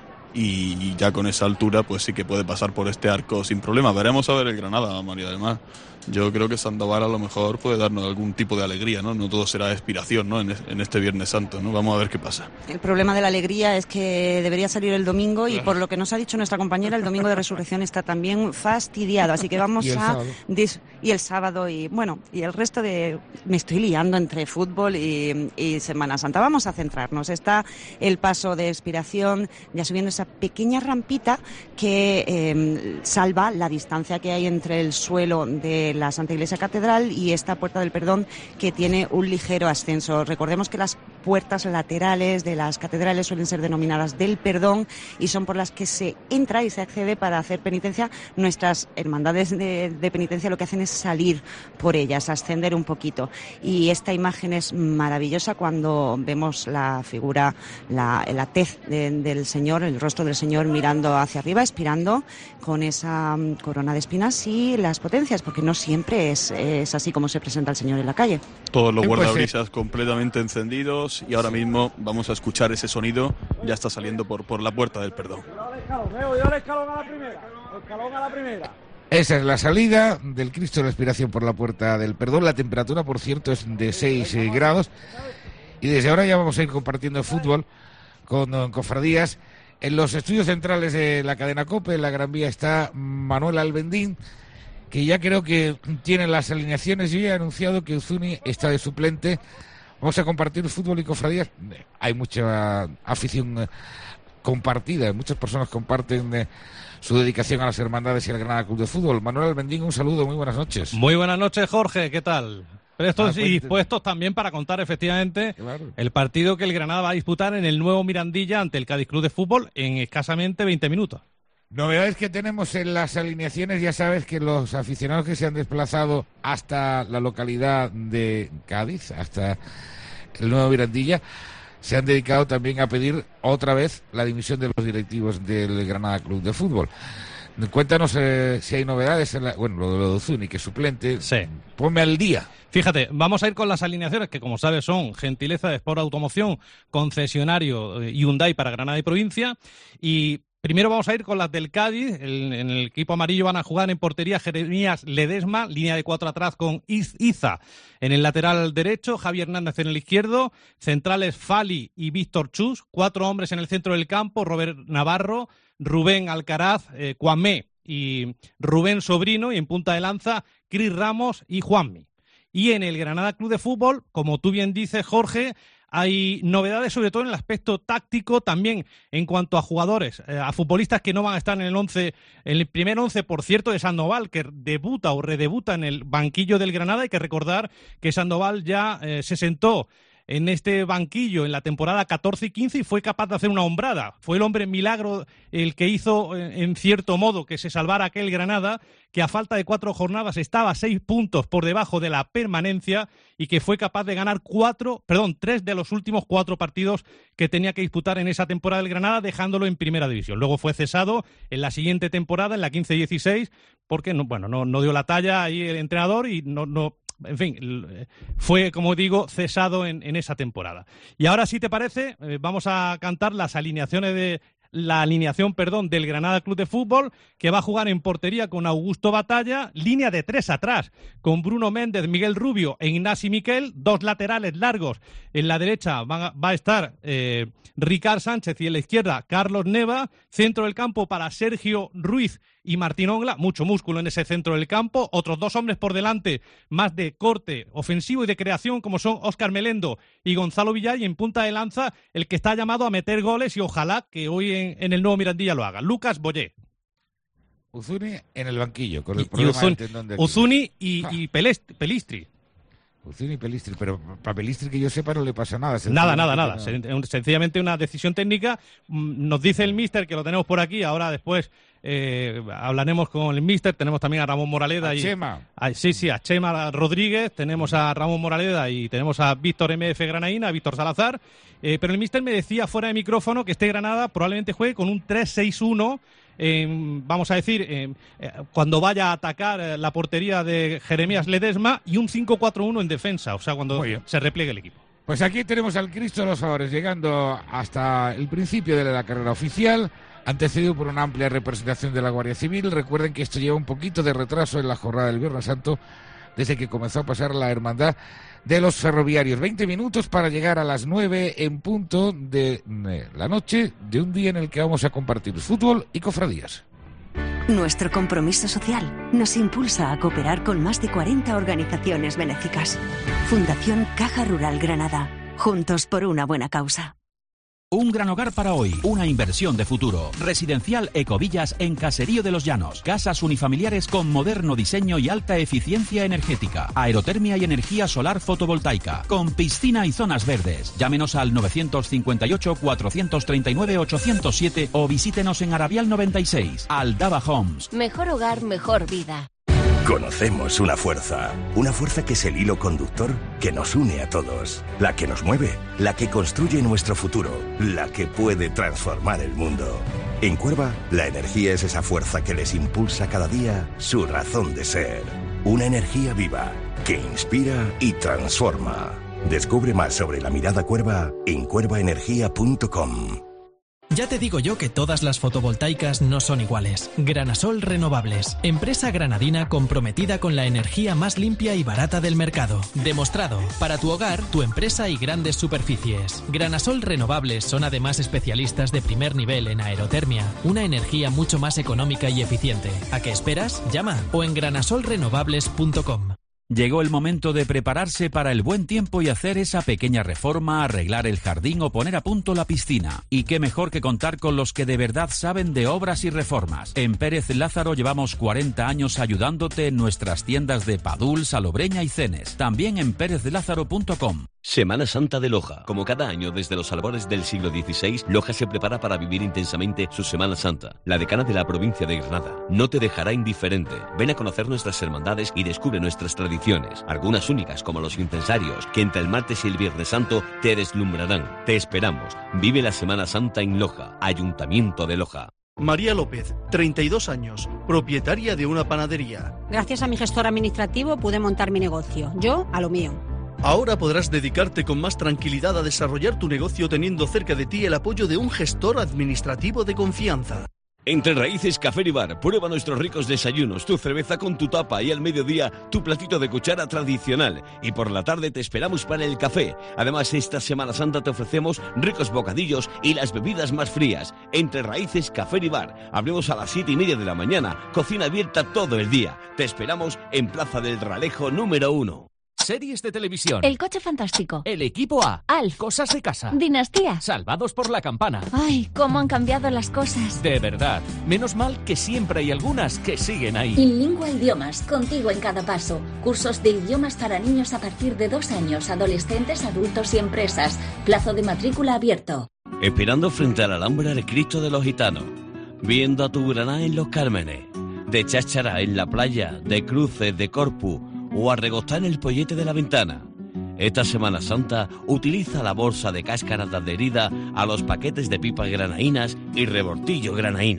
[SPEAKER 8] y ya con esa altura pues sí que puede pasar por este arco sin problema. Veremos a ver el Granada, María del Mar. Yo creo que Sandoval a lo mejor puede darnos algún tipo de alegría, ¿no? No todo será expiración, ¿no? En, en este Viernes Santo, ¿no? Vamos a ver qué pasa.
[SPEAKER 4] El problema de la alegría es que debería salir el domingo, y por lo que nos ha dicho nuestra compañera, el domingo de Resurrección está también fastidiado, así que vamos
[SPEAKER 3] ¿Y el
[SPEAKER 4] a
[SPEAKER 3] sábado?
[SPEAKER 4] dis- y el sábado y bueno y el resto de me estoy liando entre fútbol y, y Semana Santa. Vamos a centrarnos. Está el paso de expiración ya subiendo esa pequeña rampita que eh, salva la distancia que hay entre el suelo de la Santa Iglesia Catedral y esta puerta del perdón, que tiene un ligero ascenso. Recordemos que las puertas laterales de las catedrales suelen ser denominadas del perdón, y son por las que se entra y se accede para hacer penitencia. Nuestras hermandades de, de penitencia lo que hacen es salir por ellas, ascender un poquito, y esta imagen es maravillosa cuando vemos la figura, la, la tez de, del Señor, el rostro del Señor mirando hacia arriba, expirando con esa um, corona de espinas y las potencias, porque no siempre es, es así como se presenta el Señor en la calle.
[SPEAKER 8] Todos los
[SPEAKER 3] Sí, pues,
[SPEAKER 8] guardabrisas completamente encendidos, y ahora mismo vamos a escuchar ese sonido. Ya está saliendo por, por la puerta del perdón.
[SPEAKER 3] Esa es la salida del Cristo de la Expiración por la puerta del perdón. La temperatura, por cierto, es de seis eh, grados. Y desde ahora ya vamos a ir compartiendo fútbol con eh, cofradías. En los estudios centrales de la cadena COPE, en la Gran Vía, está Manuel Albendín, que ya creo que tiene las alineaciones. Yo ya he anunciado que Uzuni está de suplente. Vamos a compartir fútbol y cofradías. Hay mucha afición eh, compartida, muchas personas comparten eh, su dedicación a las hermandades y al Granada Club de Fútbol. Manuel Albendín, un saludo, muy buenas noches.
[SPEAKER 14] Muy buenas noches, Jorge, ¿qué tal? Prestos
[SPEAKER 3] Ah,
[SPEAKER 14] y dispuestos también para contar efectivamente
[SPEAKER 3] Claro.
[SPEAKER 14] el partido que el Granada va a disputar en el nuevo Mirandilla ante el Cádiz Club de Fútbol en escasamente veinte minutos.
[SPEAKER 3] Novedades que tenemos en las alineaciones. Ya sabes que los aficionados que se han desplazado hasta la localidad de Cádiz, hasta el nuevo Mirandilla, se han dedicado también a pedir otra vez la dimisión de los directivos del Granada Club de Fútbol. Cuéntanos eh, si hay novedades. En la, bueno, lo de lo de Uzuni, que es suplente.
[SPEAKER 14] Sí.
[SPEAKER 3] Ponme al día.
[SPEAKER 14] Fíjate, vamos a ir con las alineaciones que, como sabes, son gentileza de Sport Automoción, concesionario eh, Hyundai para Granada y provincia. Y primero vamos a ir con las del Cádiz. El, en el equipo amarillo van a jugar en portería Jeremías Ledesma, línea de cuatro atrás con Iz- Iza en el lateral derecho, Javi Hernández en el izquierdo, centrales Fali y Víctor Chus, cuatro hombres en el centro del campo, Robert Navarro, Rubén Alcaraz, eh, Cuamé y Rubén Sobrino, y en punta de lanza Cris Ramos y Juanmi. Y en el Granada Club de Fútbol, como tú bien dices, Jorge, hay novedades sobre todo en el aspecto táctico, también en cuanto a jugadores, eh, a futbolistas que no van a estar en el once, en el primer once, por cierto, de Sandoval, que debuta o redebuta en el banquillo del Granada. Hay que recordar que Sandoval ya eh, se sentó en este banquillo en la temporada catorce y quince y fue capaz de hacer una hombrada. Fue el hombre milagro el que hizo, en cierto modo, que se salvara aquel Granada, que a falta de cuatro jornadas estaba a seis puntos por debajo de la permanencia, y que fue capaz de ganar cuatro, perdón, tres de los últimos cuatro partidos que tenía que disputar en esa temporada del Granada, dejándolo en primera división. Luego fue cesado en la siguiente temporada, en la quince dieciséis, porque no, bueno, no, no dio la talla ahí el entrenador y no, no en fin, fue, como digo, cesado en, en esa temporada. Y ahora, si te parece, eh, vamos a cantar las alineaciones de la alineación, perdón, del Granada Club de Fútbol, que va a jugar en portería con Augusto Batalla, línea de tres atrás, con Bruno Méndez, Miguel Rubio e Ignasi Miquel, dos laterales largos. En la derecha va a, va a estar eh, Ricard Sánchez y en la izquierda Carlos Neva, centro del campo para Sergio Ruiz y Martín Ongla, mucho músculo en ese centro del campo, otros dos hombres por delante, más de corte ofensivo y de creación, como son Óscar Melendo y Gonzalo Villar, y en punta de lanza el que está llamado a meter goles y ojalá que hoy en, en el nuevo Mirandilla lo haga, Lucas Boyé.
[SPEAKER 3] Uzuni en el banquillo, con el
[SPEAKER 14] Y,
[SPEAKER 3] problema
[SPEAKER 14] y Uzuni,
[SPEAKER 3] del tendón de Aquiles.
[SPEAKER 14] Uzuni y,
[SPEAKER 3] Ah.
[SPEAKER 14] y Pelest- Pelistri.
[SPEAKER 3] Uzuni y Pelistri, pero para Pelistri que yo sepa no le pasa nada.
[SPEAKER 14] Nada, nada, nada.
[SPEAKER 3] Sencillamente
[SPEAKER 14] Sen- Sencillamente una decisión técnica. Mm, Nos dice el míster que lo tenemos por aquí. Ahora después eh, hablaremos con el míster. Tenemos también a Ramón Moraleda.
[SPEAKER 3] A
[SPEAKER 14] y,
[SPEAKER 3] Chema.
[SPEAKER 14] a- sí, sí, a Chema Rodríguez. Tenemos a Ramón Moraleda y tenemos a Víctor M F Granaína, a Víctor Salazar. Eh, pero el míster me decía fuera de micrófono que este Granada probablemente juegue con un tres seis uno. Eh, vamos a decir, eh, eh, cuando vaya a atacar eh, la portería de Jeremías Ledesma, y un cinco cuatro uno en defensa, o sea, cuando se repliegue el equipo.
[SPEAKER 3] Pues aquí tenemos al Cristo de los Favores llegando hasta el principio de la carrera oficial, antecedido por una amplia representación de la Guardia Civil. Recuerden que esto lleva un poquito de retraso en la jornada del Viernes Santo, desde que comenzó a pasar la hermandad de los ferroviarios. veinte minutos para llegar a las nueve en punto de eh, la noche de un día en el que vamos a compartir fútbol y cofradías.
[SPEAKER 23] Nuestro compromiso social nos impulsa a cooperar con más de cuarenta organizaciones benéficas. Fundación Caja Rural Granada. Juntos por una buena causa.
[SPEAKER 7] Un gran hogar para hoy, una inversión de futuro. Residencial Ecovillas en Caserío de los Llanos. Casas unifamiliares con moderno diseño y alta eficiencia energética. Aerotermia y energía solar fotovoltaica. Con piscina y zonas verdes. Llámenos al nueve cinco ocho, cuatro tres nueve, ocho cero siete o visítenos en Arabial noventa y seis. Aldaba Homes.
[SPEAKER 15] Mejor hogar, mejor vida.
[SPEAKER 17] Conocemos una fuerza, una fuerza que es el hilo conductor que nos une a todos, la que nos mueve, la que construye nuestro futuro, la que puede transformar el mundo. En Cuerva, la energía es esa fuerza que les impulsa cada día su razón de ser. Una energía viva que inspira y transforma. Descubre más sobre la mirada Cuerva en cuerva energía punto com.
[SPEAKER 18] Ya te digo yo que todas las fotovoltaicas no son iguales. Granasol Renovables, empresa granadina comprometida con la energía más limpia y barata del mercado. Demostrado, para tu hogar, tu empresa y grandes superficies. Granasol Renovables son además especialistas de primer nivel en aerotermia, una energía mucho más económica y eficiente. ¿A qué esperas? Llama o en granasol renovables punto com.
[SPEAKER 7] Llegó el momento de prepararse para el buen tiempo y hacer esa pequeña reforma, arreglar el jardín o poner a punto la piscina. Y qué mejor que contar con los que de verdad saben de obras y reformas. En Pérez Lázaro llevamos cuarenta años ayudándote en nuestras tiendas de Padul, Salobreña y Cenes. También en pérez lázaro punto com.
[SPEAKER 21] Semana Santa de Loja. Como cada año desde los albores del siglo dieciséis, Loja se prepara para vivir intensamente su Semana Santa. La decana de la provincia de Granada no te dejará indiferente. Ven a conocer nuestras hermandades y descubre nuestras tradiciones, algunas únicas como los incensarios, que entre el martes y el Viernes Santo te deslumbrarán. Te esperamos. Vive la Semana Santa en Loja, Ayuntamiento de Loja.
[SPEAKER 19] María López, treinta y dos años, propietaria de una panadería.
[SPEAKER 20] Gracias a mi gestor administrativo pude montar mi negocio, yo a lo mío.
[SPEAKER 19] Ahora podrás dedicarte con más tranquilidad a desarrollar tu negocio teniendo cerca de ti el apoyo de un gestor administrativo de confianza.
[SPEAKER 21] Entre Raíces Café y Bar, prueba nuestros ricos desayunos, tu cerveza con tu tapa y al mediodía tu platito de cuchara tradicional. Y por la tarde te esperamos para el café. Además, esta Semana Santa te ofrecemos ricos bocadillos y las bebidas más frías. Entre Raíces Café y Bar, abrimos a las siete y media de la mañana, cocina abierta todo el día. Te esperamos en Plaza del Ralejo número uno.
[SPEAKER 10] Series de televisión.
[SPEAKER 16] El coche fantástico.
[SPEAKER 10] El equipo A.
[SPEAKER 16] Alf.
[SPEAKER 10] Cosas de casa.
[SPEAKER 16] Dinastía.
[SPEAKER 10] Salvados por la campana.
[SPEAKER 16] Ay, cómo han cambiado las cosas.
[SPEAKER 10] De verdad. Menos mal que siempre hay algunas que siguen ahí.
[SPEAKER 23] Inlingua Idiomas, contigo en cada paso. Cursos de idiomas para niños a partir de dos años, adolescentes, adultos y empresas. Plazo de matrícula abierto.
[SPEAKER 21] Esperando frente a la Alhambra el Cristo de los Gitanos. Viendo a tu Granada en Los Cármenes. De cháchara en la playa, de cruces, de Corpus o a recostar en el pollete de la ventana. Esta Semana Santa utiliza la bolsa de cáscaras de adherida a los paquetes de pipas granaínas y rebortillo granaíno.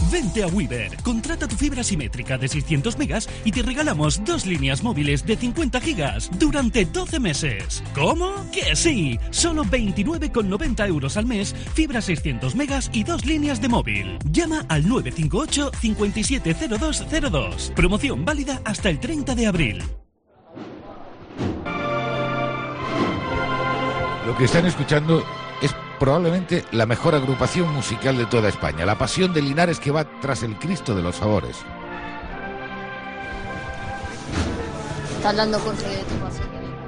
[SPEAKER 6] Vente a Weaver, contrata tu fibra simétrica de seiscientos megas y te regalamos dos líneas móviles de cincuenta gigas durante doce meses. ¿Cómo? ¡Que sí! Solo veintinueve con noventa euros al mes, fibra seiscientos megas y dos líneas de móvil. Llama al nueve cinco ocho, cinco siete cero dos cero dos. Promoción válida hasta el treinta de abril.
[SPEAKER 3] Lo que están escuchando es probablemente la mejor agrupación musical de toda España, La Pasión de Linares, que va tras el Cristo de los Favores.
[SPEAKER 16] Está hablando Jorge de tu pasión.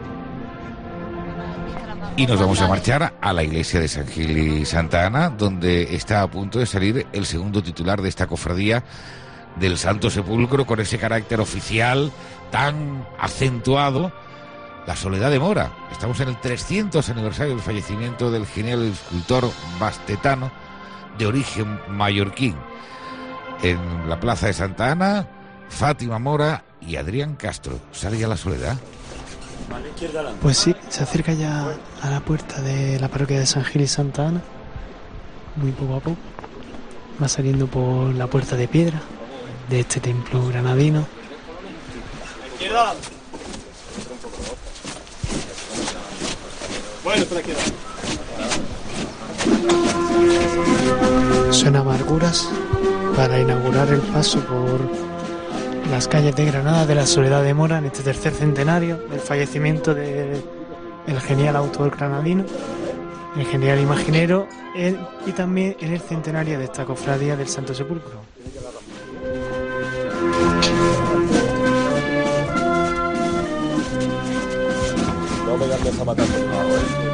[SPEAKER 3] Y nos vamos a marchar a la iglesia de San Gil y Santa Ana, donde está a punto de salir el segundo titular de esta cofradía del Santo Sepulcro, con ese carácter oficial tan acentuado, la Soledad de Mora. Estamos en el trescientos aniversario del fallecimiento del genial escultor bastetano de origen mallorquín. En la plaza de Santa Ana, Fátima Mora y Adrián Castro. ¿Sale ya la Soledad?
[SPEAKER 1] Pues sí, se acerca ya a la puerta de la parroquia de San Gil y Santa Ana, muy poco a poco. Va saliendo por la puerta de piedra de este templo granadino. Suena Amarguras para inaugurar el paso por las calles de Granada de la Soledad de Mora en este tercer centenario del fallecimiento del genial autor granadino, el genial imaginero, el, y también en el centenario de esta cofradía del Santo Sepulcro.
[SPEAKER 9] No me llames a matar por favor, ¿eh?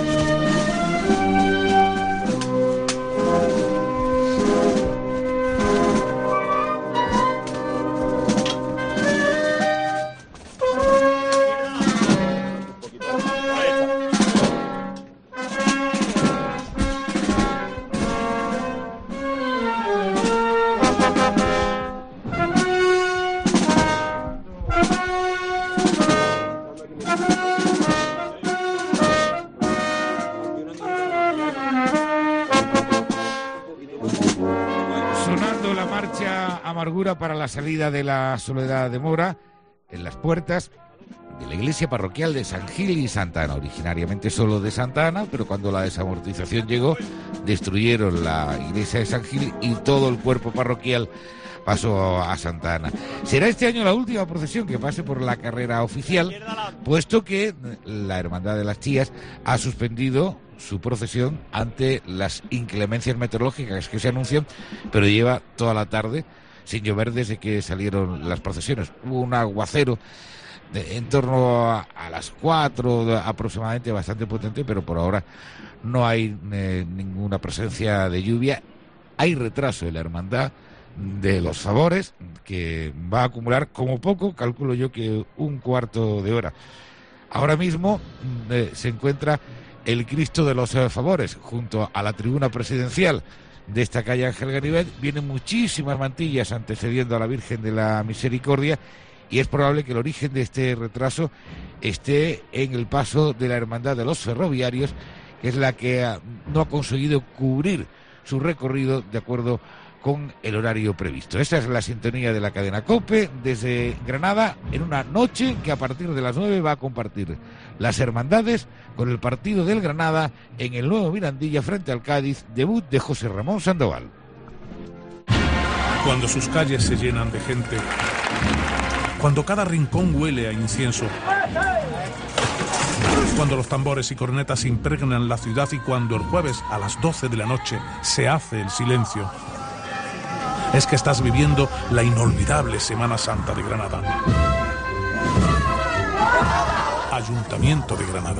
[SPEAKER 3] Para la salida de la Soledad de Mora en las puertas de la iglesia parroquial de San Gil y Santa Ana, originariamente solo de Santa Ana, pero cuando la desamortización llegó, destruyeron la iglesia de San Gil y todo el cuerpo parroquial pasó a Santa Ana. Será este año la última procesión que pase por la carrera oficial, puesto que la Hermandad de las Chías ha suspendido su procesión ante las inclemencias meteorológicas que se anuncian, pero lleva toda la tarde sin llover desde que salieron las procesiones. Hubo un aguacero de, en torno a, a las cuatro aproximadamente, bastante potente, pero por ahora no hay eh, ninguna presencia de lluvia. Hay retraso en la Hermandad de los Favores, que va a acumular como poco, calculo yo que un cuarto de hora. Ahora mismo eh, se encuentra el Cristo de los eh, Favores junto a la tribuna presidencial de esta calle Ángel Ganivet. Vienen muchísimas mantillas antecediendo a la Virgen de la Misericordia, y es probable que el origen de este retraso esté en el paso de la Hermandad de los Ferroviarios, que es la que no ha conseguido cubrir su recorrido de acuerdo con el horario previsto. Esta es la sintonía de la cadena COPE desde Granada, en una noche que a partir de las nueve va a compartir las hermandades con el partido del Granada en el nuevo Mirandilla frente al Cádiz, debut de José Ramón Sandoval.
[SPEAKER 11] Cuando sus calles se llenan de gente, cuando cada rincón huele a incienso, cuando los tambores y cornetas impregnan la ciudad y cuando el jueves a las doce de la noche se hace el silencio, es que estás viviendo la inolvidable Semana Santa de Granada. Ayuntamiento de Granada.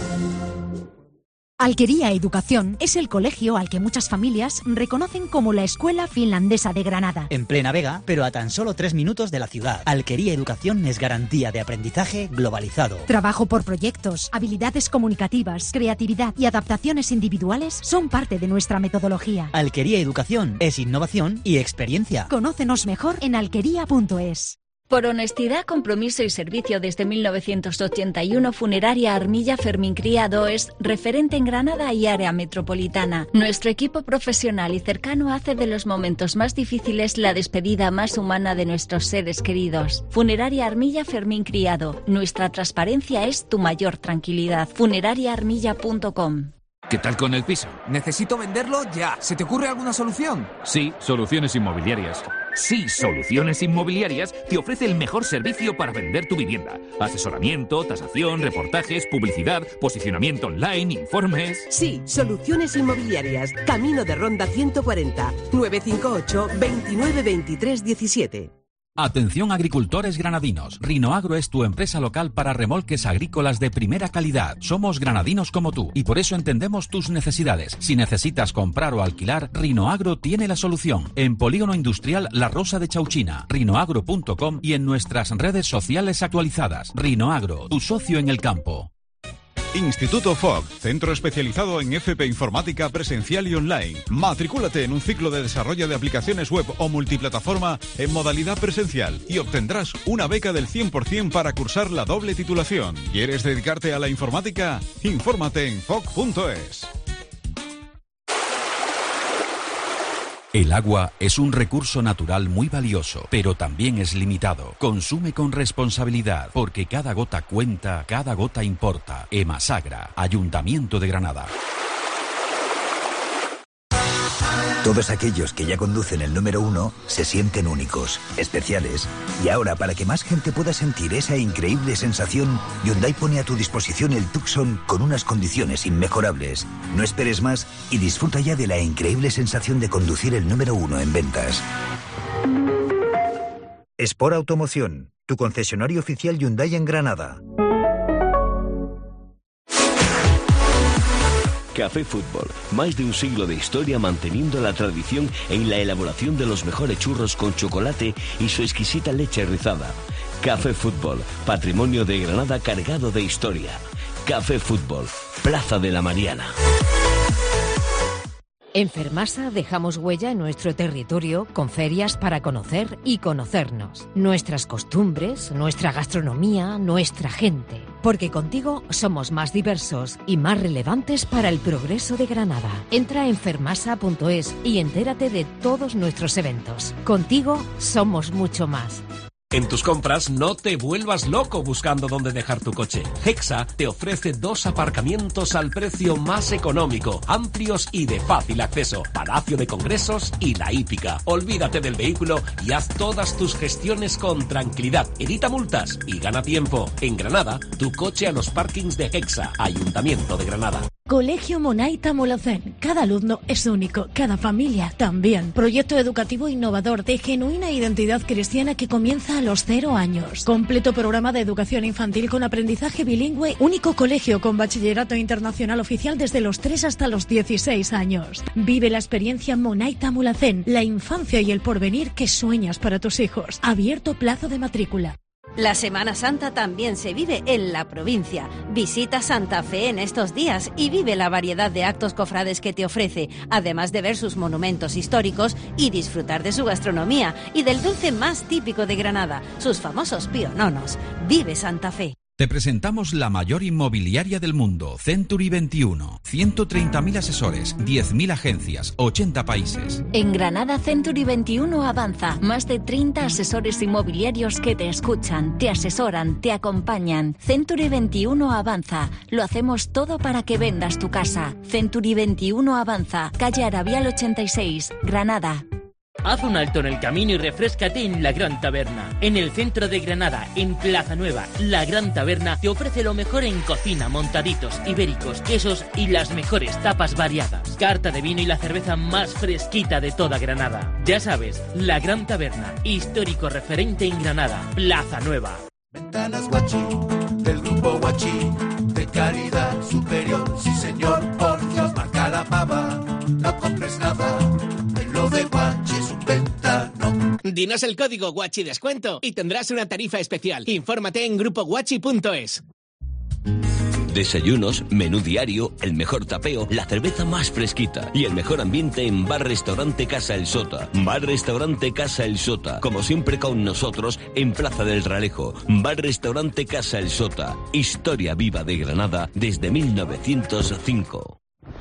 [SPEAKER 22] Alquería Educación es el colegio al que muchas familias reconocen como la Escuela Finlandesa de Granada.
[SPEAKER 24] En plena Vega, pero a tan solo tres minutos de la ciudad. Alquería Educación es garantía de aprendizaje globalizado.
[SPEAKER 22] Trabajo por proyectos, habilidades comunicativas, creatividad y adaptaciones individuales son parte de nuestra metodología.
[SPEAKER 24] Alquería Educación es innovación y experiencia.
[SPEAKER 22] Conócenos mejor en alquería punto es.
[SPEAKER 15] Por honestidad, compromiso y servicio desde mil novecientos ochenta y uno, Funeraria Armilla Fermín Criado es referente en Granada y área metropolitana. Nuestro equipo profesional y cercano hace de los momentos más difíciles la despedida más humana de nuestros seres queridos. Funeraria Armilla Fermín Criado. Nuestra transparencia es tu mayor tranquilidad. funeraria armilla punto com.
[SPEAKER 10] ¿Qué tal con el piso?
[SPEAKER 2] Necesito venderlo ya. ¿Se te ocurre alguna solución?
[SPEAKER 10] Sí, Soluciones Inmobiliarias. Sí, Soluciones Inmobiliarias te ofrece el mejor servicio para vender tu vivienda. Asesoramiento, tasación, reportajes, publicidad, posicionamiento online, informes...
[SPEAKER 5] Sí, Soluciones Inmobiliarias. Camino de Ronda ciento cuarenta. nueve cinco ocho, veintinueve veintitrés diecisiete.
[SPEAKER 7] Atención agricultores granadinos, Rinoagro es tu empresa local para remolques agrícolas de primera calidad. Somos granadinos como tú y por eso entendemos tus necesidades. Si necesitas comprar o alquilar, Rinoagro tiene la solución. En Polígono Industrial La Rosa de Chauchina, rinoagro punto com y en nuestras redes sociales actualizadas. Rinoagro, tu socio en el campo.
[SPEAKER 12] Instituto F O G, centro especializado en F P Informática presencial y online. Matricúlate en un ciclo de desarrollo de aplicaciones web o multiplataforma en modalidad presencial y obtendrás una beca del cien por ciento para cursar la doble titulación. ¿Quieres dedicarte a la informática? Infórmate en F O G punto es.
[SPEAKER 7] El agua es un recurso natural muy valioso, pero también es limitado. Consume con responsabilidad, porque cada gota cuenta, cada gota importa. Emasagra, Ayuntamiento de Granada.
[SPEAKER 13] Todos aquellos que ya conducen el número uno se sienten únicos, especiales. Y ahora, para que más gente pueda sentir esa increíble sensación, Hyundai pone a tu disposición el Tucson con unas condiciones inmejorables. No esperes más y disfruta ya de la increíble sensación de conducir el número uno en ventas. Sport Automoción, tu concesionario oficial Hyundai en Granada.
[SPEAKER 21] Café Fútbol, más de un siglo de historia manteniendo la tradición en la elaboración de los mejores churros con chocolate y su exquisita leche rizada. Café Fútbol, patrimonio de Granada cargado de historia. Café Fútbol, Plaza de la Mariana.
[SPEAKER 25] En Fermasa dejamos huella en nuestro territorio con ferias para conocer y conocernos. Nuestras costumbres, nuestra gastronomía, nuestra gente. Porque contigo somos más diversos y más relevantes para el progreso de Granada. Entra en fermasa punto es y entérate de todos nuestros eventos. Contigo somos mucho más.
[SPEAKER 26] En tus compras no te vuelvas loco buscando dónde dejar tu coche. Hexa te ofrece dos aparcamientos al precio más económico, amplios y de fácil acceso. Palacio de Congresos y La Hípica. Olvídate del vehículo y haz todas tus gestiones con tranquilidad. Evita multas y gana tiempo. En Granada, tu coche a los parkings de Hexa, Ayuntamiento de Granada.
[SPEAKER 27] Colegio Monaita Molocén. Cada alumno es único, cada familia también. Proyecto educativo innovador de genuina identidad cristiana que comienza a los cero años. Completo programa de educación infantil con aprendizaje bilingüe. Único colegio con bachillerato internacional oficial desde los tres hasta los dieciséis años. Vive la experiencia Monaita Molocén, la infancia y el porvenir que sueñas para tus hijos. Abierto plazo de matrícula.
[SPEAKER 20] La Semana Santa también se vive en la provincia. Visita Santa Fe en estos días y vive la variedad de actos cofrades que te ofrece, además de ver sus monumentos históricos y disfrutar de su gastronomía y del dulce más típico de Granada, sus famosos piononos. Vive Santa Fe.
[SPEAKER 7] Te presentamos la mayor inmobiliaria del mundo, Century veintiuno. ciento treinta mil asesores, diez mil agencias, ochenta países.
[SPEAKER 15] En Granada, Century veintiuno avanza. Más de treinta asesores inmobiliarios que te escuchan, te asesoran, te acompañan. Century veintiuno avanza. Lo hacemos todo para que vendas tu casa. Century veintiuno avanza. Calle Arabial ochenta y seis, Granada.
[SPEAKER 28] Haz un alto en el camino y refréscate en La Gran Taberna. En el centro de Granada, en Plaza Nueva, La Gran Taberna te ofrece lo mejor en cocina, montaditos, ibéricos, quesos y las mejores tapas variadas. Carta de vino y la cerveza más fresquita de toda Granada. Ya sabes, La Gran Taberna, histórico referente en Granada, Plaza Nueva.
[SPEAKER 29] Ventanas Guachi, del grupo Guachi, de calidad superior, sí señor, por Dios, marca la pava, no compres nada, en lo de Guachi es un ventanón.
[SPEAKER 30] Dinos el código Guachi Descuento y tendrás una tarifa especial. Infórmate en grupo guachi punto es.
[SPEAKER 21] Desayunos, menú diario, el mejor tapeo, la cerveza más fresquita y el mejor ambiente en Bar Restaurante Casa El Sota. Bar Restaurante Casa El Sota, como siempre con nosotros en Plaza del Realejo. Bar Restaurante Casa El Sota, historia viva de Granada desde mil novecientos cinco.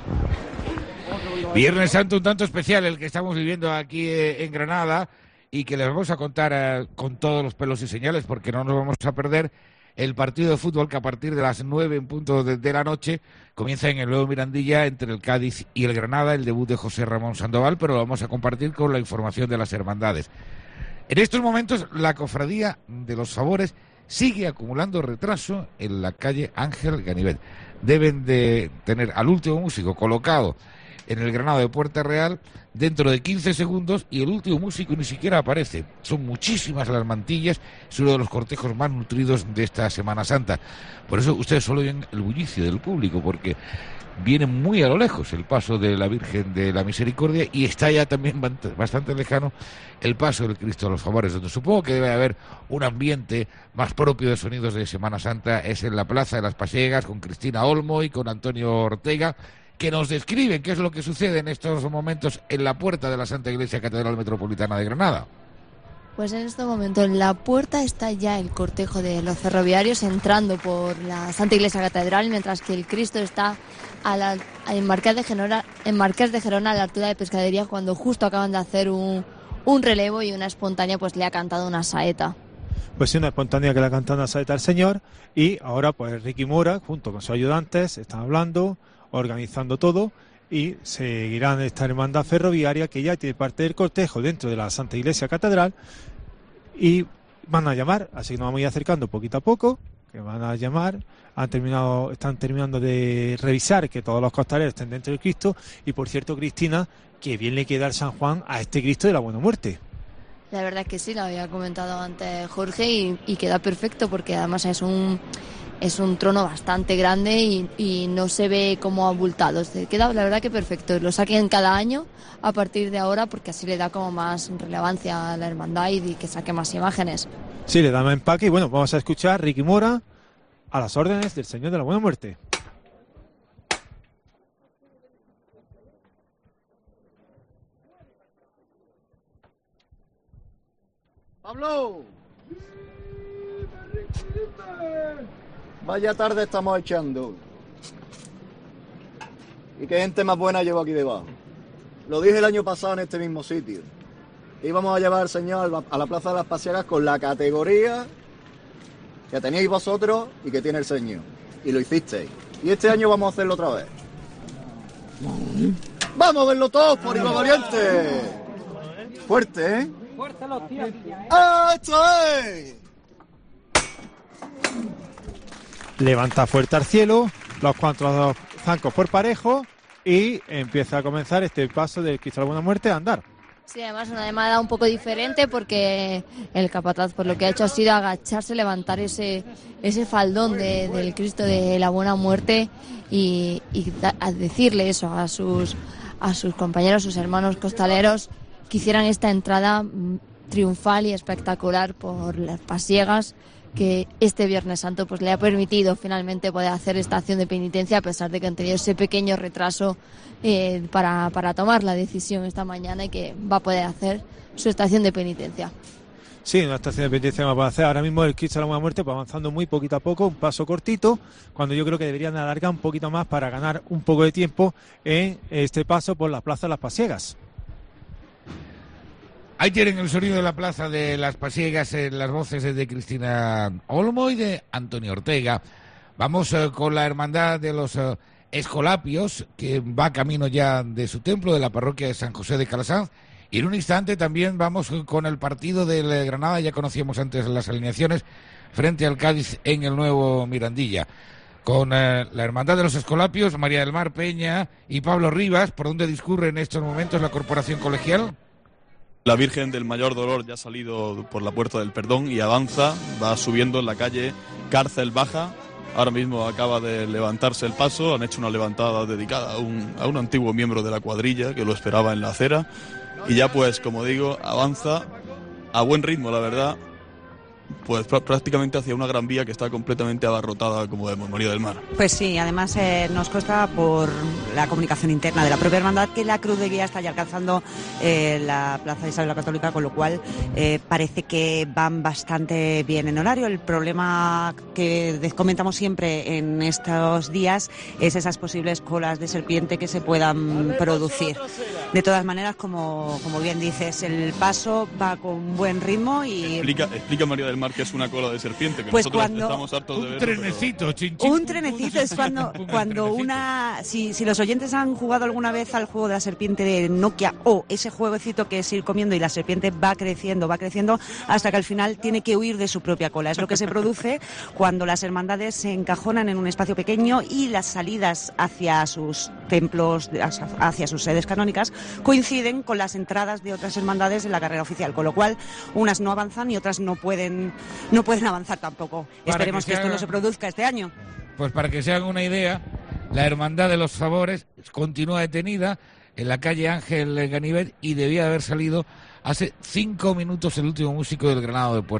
[SPEAKER 3] Viernes Santo un tanto especial el que estamos viviendo aquí eh, en Granada y que les vamos a contar eh, con todos los pelos y señales porque no nos vamos a perder el partido de fútbol que a partir de las nueve en punto de, de la noche comienza en el nuevo Mirandilla entre el Cádiz y el Granada, el debut de José Ramón Sandoval, pero lo vamos a compartir con la información de las hermandades. En estos momentos la cofradía de los Favores sigue acumulando retraso en la calle Ángel Ganivet. Deben de tener al último músico colocado en el Granado de Puerta Real dentro de quince segundos y el último músico ni siquiera aparece. Son muchísimas las mantillas, es uno de los cortejos más nutridos de esta Semana Santa. Por eso ustedes solo ven el bullicio del público, porque viene muy a lo lejos el paso de la Virgen de la Misericordia y está ya también bastante lejano el paso del Cristo de los Favores, donde supongo que debe haber un ambiente más propio de sonidos de Semana Santa. Es en la Plaza de las Pasiegas con Cristina Olmo y con Antonio Ortega, que nos describen qué es lo que sucede en estos momentos en la puerta de la Santa Iglesia Catedral Metropolitana de Granada.
[SPEAKER 4] Pues en este momento en la puerta está ya el cortejo de los ferroviarios entrando por la Santa Iglesia Catedral, mientras que el Cristo está a la, en, Marqués de Gerona, en Marqués de Gerona a la altura de Pescadería, cuando justo acaban de hacer un, un relevo y una espontánea pues le ha cantado una saeta.
[SPEAKER 6] Pues sí, una espontánea que le ha cantado una saeta al Señor, y ahora pues Ricky Mora junto con sus ayudantes están hablando, organizando todo, y seguirán esta hermandad ferroviaria que ya tiene parte del cortejo dentro de la Santa Iglesia Catedral y van a llamar, así que nos vamos a ir acercando poquito a poco, que van a llamar, han terminado, están terminando de revisar que todos los costaleros estén dentro del Cristo. Y por cierto, Cristina, que bien le queda el San Juan a este Cristo de la Buena Muerte.
[SPEAKER 4] La verdad es que sí, lo había comentado antes Jorge y, y queda perfecto porque además es un es un trono bastante grande y, y no se ve como abultado. Se queda la verdad que perfecto. Lo saquen cada año a partir de ahora porque así le da como más relevancia a la hermandad y que saque más imágenes.
[SPEAKER 6] Sí, le da más empaque y bueno, vamos a escuchar a Ricky Mora a las órdenes del Señor de la Buena Muerte.
[SPEAKER 8] ¡Pablo! Vaya tarde estamos echando. Y qué gente más buena llevo aquí debajo. Lo dije el año pasado en este mismo sitio. Íbamos a llevar al Señor a la Plaza de las Pasiegas con la categoría que teníais vosotros y que tiene el Señor. Y lo hicisteis. Y este año vamos a hacerlo otra vez. ¡Vamos a verlo todos por igual valiente! Fuerte, ¿eh?
[SPEAKER 14] Fuerte los tiempos.
[SPEAKER 8] ¡Ah, esto es!
[SPEAKER 6] Levanta fuerte al cielo, los cuatro zancos por parejo y empieza a comenzar este paso del Cristo de la Buena Muerte a andar.
[SPEAKER 4] Sí, además una demanda un poco diferente porque el capataz por lo que ha hecho ha sido agacharse, levantar ese ese faldón de, del Cristo de la Buena Muerte y, y da, a decirle eso a sus a sus compañeros, sus hermanos costaleros, que hicieran esta entrada triunfal y espectacular por las pasiegas, que este Viernes Santo pues le ha permitido finalmente poder hacer esta acción de penitencia a pesar de que han tenido ese pequeño retraso eh, para, para tomar la decisión esta mañana y que va a poder hacer su estación de penitencia.
[SPEAKER 6] Sí, una estación de penitencia va a hacer ahora mismo el Cristo de la Buena Muerte, pues avanzando muy poquito a poco, un paso cortito, cuando yo creo que deberían alargar un poquito más para ganar un poco de tiempo en este paso por la Plaza de las Pasiegas.
[SPEAKER 3] Ahí tienen el sonido de la Plaza de las Pasiegas en las voces de Cristina Olmo y de Antonio Ortega. Vamos eh, con la hermandad de los eh, Escolapios, que va camino ya de su templo, de la parroquia de San José de Calasanz. Y en un instante también vamos con el partido del Granada, ya conocíamos antes las alineaciones, frente al Cádiz en el nuevo Mirandilla. Con eh, la hermandad de los Escolapios, María del Mar Peña y Pablo Rivas, por donde discurre en estos momentos la corporación colegial.
[SPEAKER 16] La Virgen del Mayor Dolor ya ha salido por la Puerta del Perdón y avanza, va subiendo en la calle Cárcel Baja. Ahora mismo acaba de levantarse el paso, han hecho una levantada dedicada a un, a un antiguo miembro de la cuadrilla que lo esperaba en la acera. Y ya pues, como digo, avanza a buen ritmo, la verdad, pues pr- prácticamente hacia una gran vía que está completamente abarrotada como de Moría del Mar.
[SPEAKER 1] Pues sí, además eh, nos consta por la comunicación interna de la propia hermandad que la cruz de guía está ya alcanzando eh, la Plaza de Isabel la Católica, con lo cual eh, parece que van bastante bien en horario. El problema que comentamos siempre en estos días es esas posibles colas de serpiente que se puedan producir. De todas maneras, como, como bien dices, el paso va con buen ritmo y...
[SPEAKER 16] Explica, explica María del Mar que es una cola de serpiente, que
[SPEAKER 1] pues
[SPEAKER 16] nosotros
[SPEAKER 1] cuando,
[SPEAKER 16] estamos hartos de
[SPEAKER 3] Un
[SPEAKER 16] verlo.
[SPEAKER 3] trenecito,
[SPEAKER 16] pero...
[SPEAKER 3] chin, chin.
[SPEAKER 1] Un trenecito es cuando, cuando una... Si, si los oyentes han jugado alguna vez al juego de la serpiente de Nokia, o ese jueguecito que es ir comiendo y la serpiente va creciendo, va creciendo, hasta que al final tiene que huir de su propia cola. Es lo que se produce cuando las hermandades se encajonan en un espacio pequeño y las salidas hacia sus templos, hacia sus sedes canónicas, coinciden con las entradas de otras hermandades en la carrera oficial, con lo cual unas no avanzan y otras no pueden no pueden avanzar tampoco.
[SPEAKER 3] Para
[SPEAKER 1] Esperemos que,
[SPEAKER 3] que
[SPEAKER 1] esto
[SPEAKER 3] haga...
[SPEAKER 1] no se produzca este año.
[SPEAKER 3] Pues para que se hagan una idea, la Hermandad de los Favores continúa detenida en la calle Ángel Ganivet y debía haber salido hace cinco minutos el último músico del Granado de Puerto.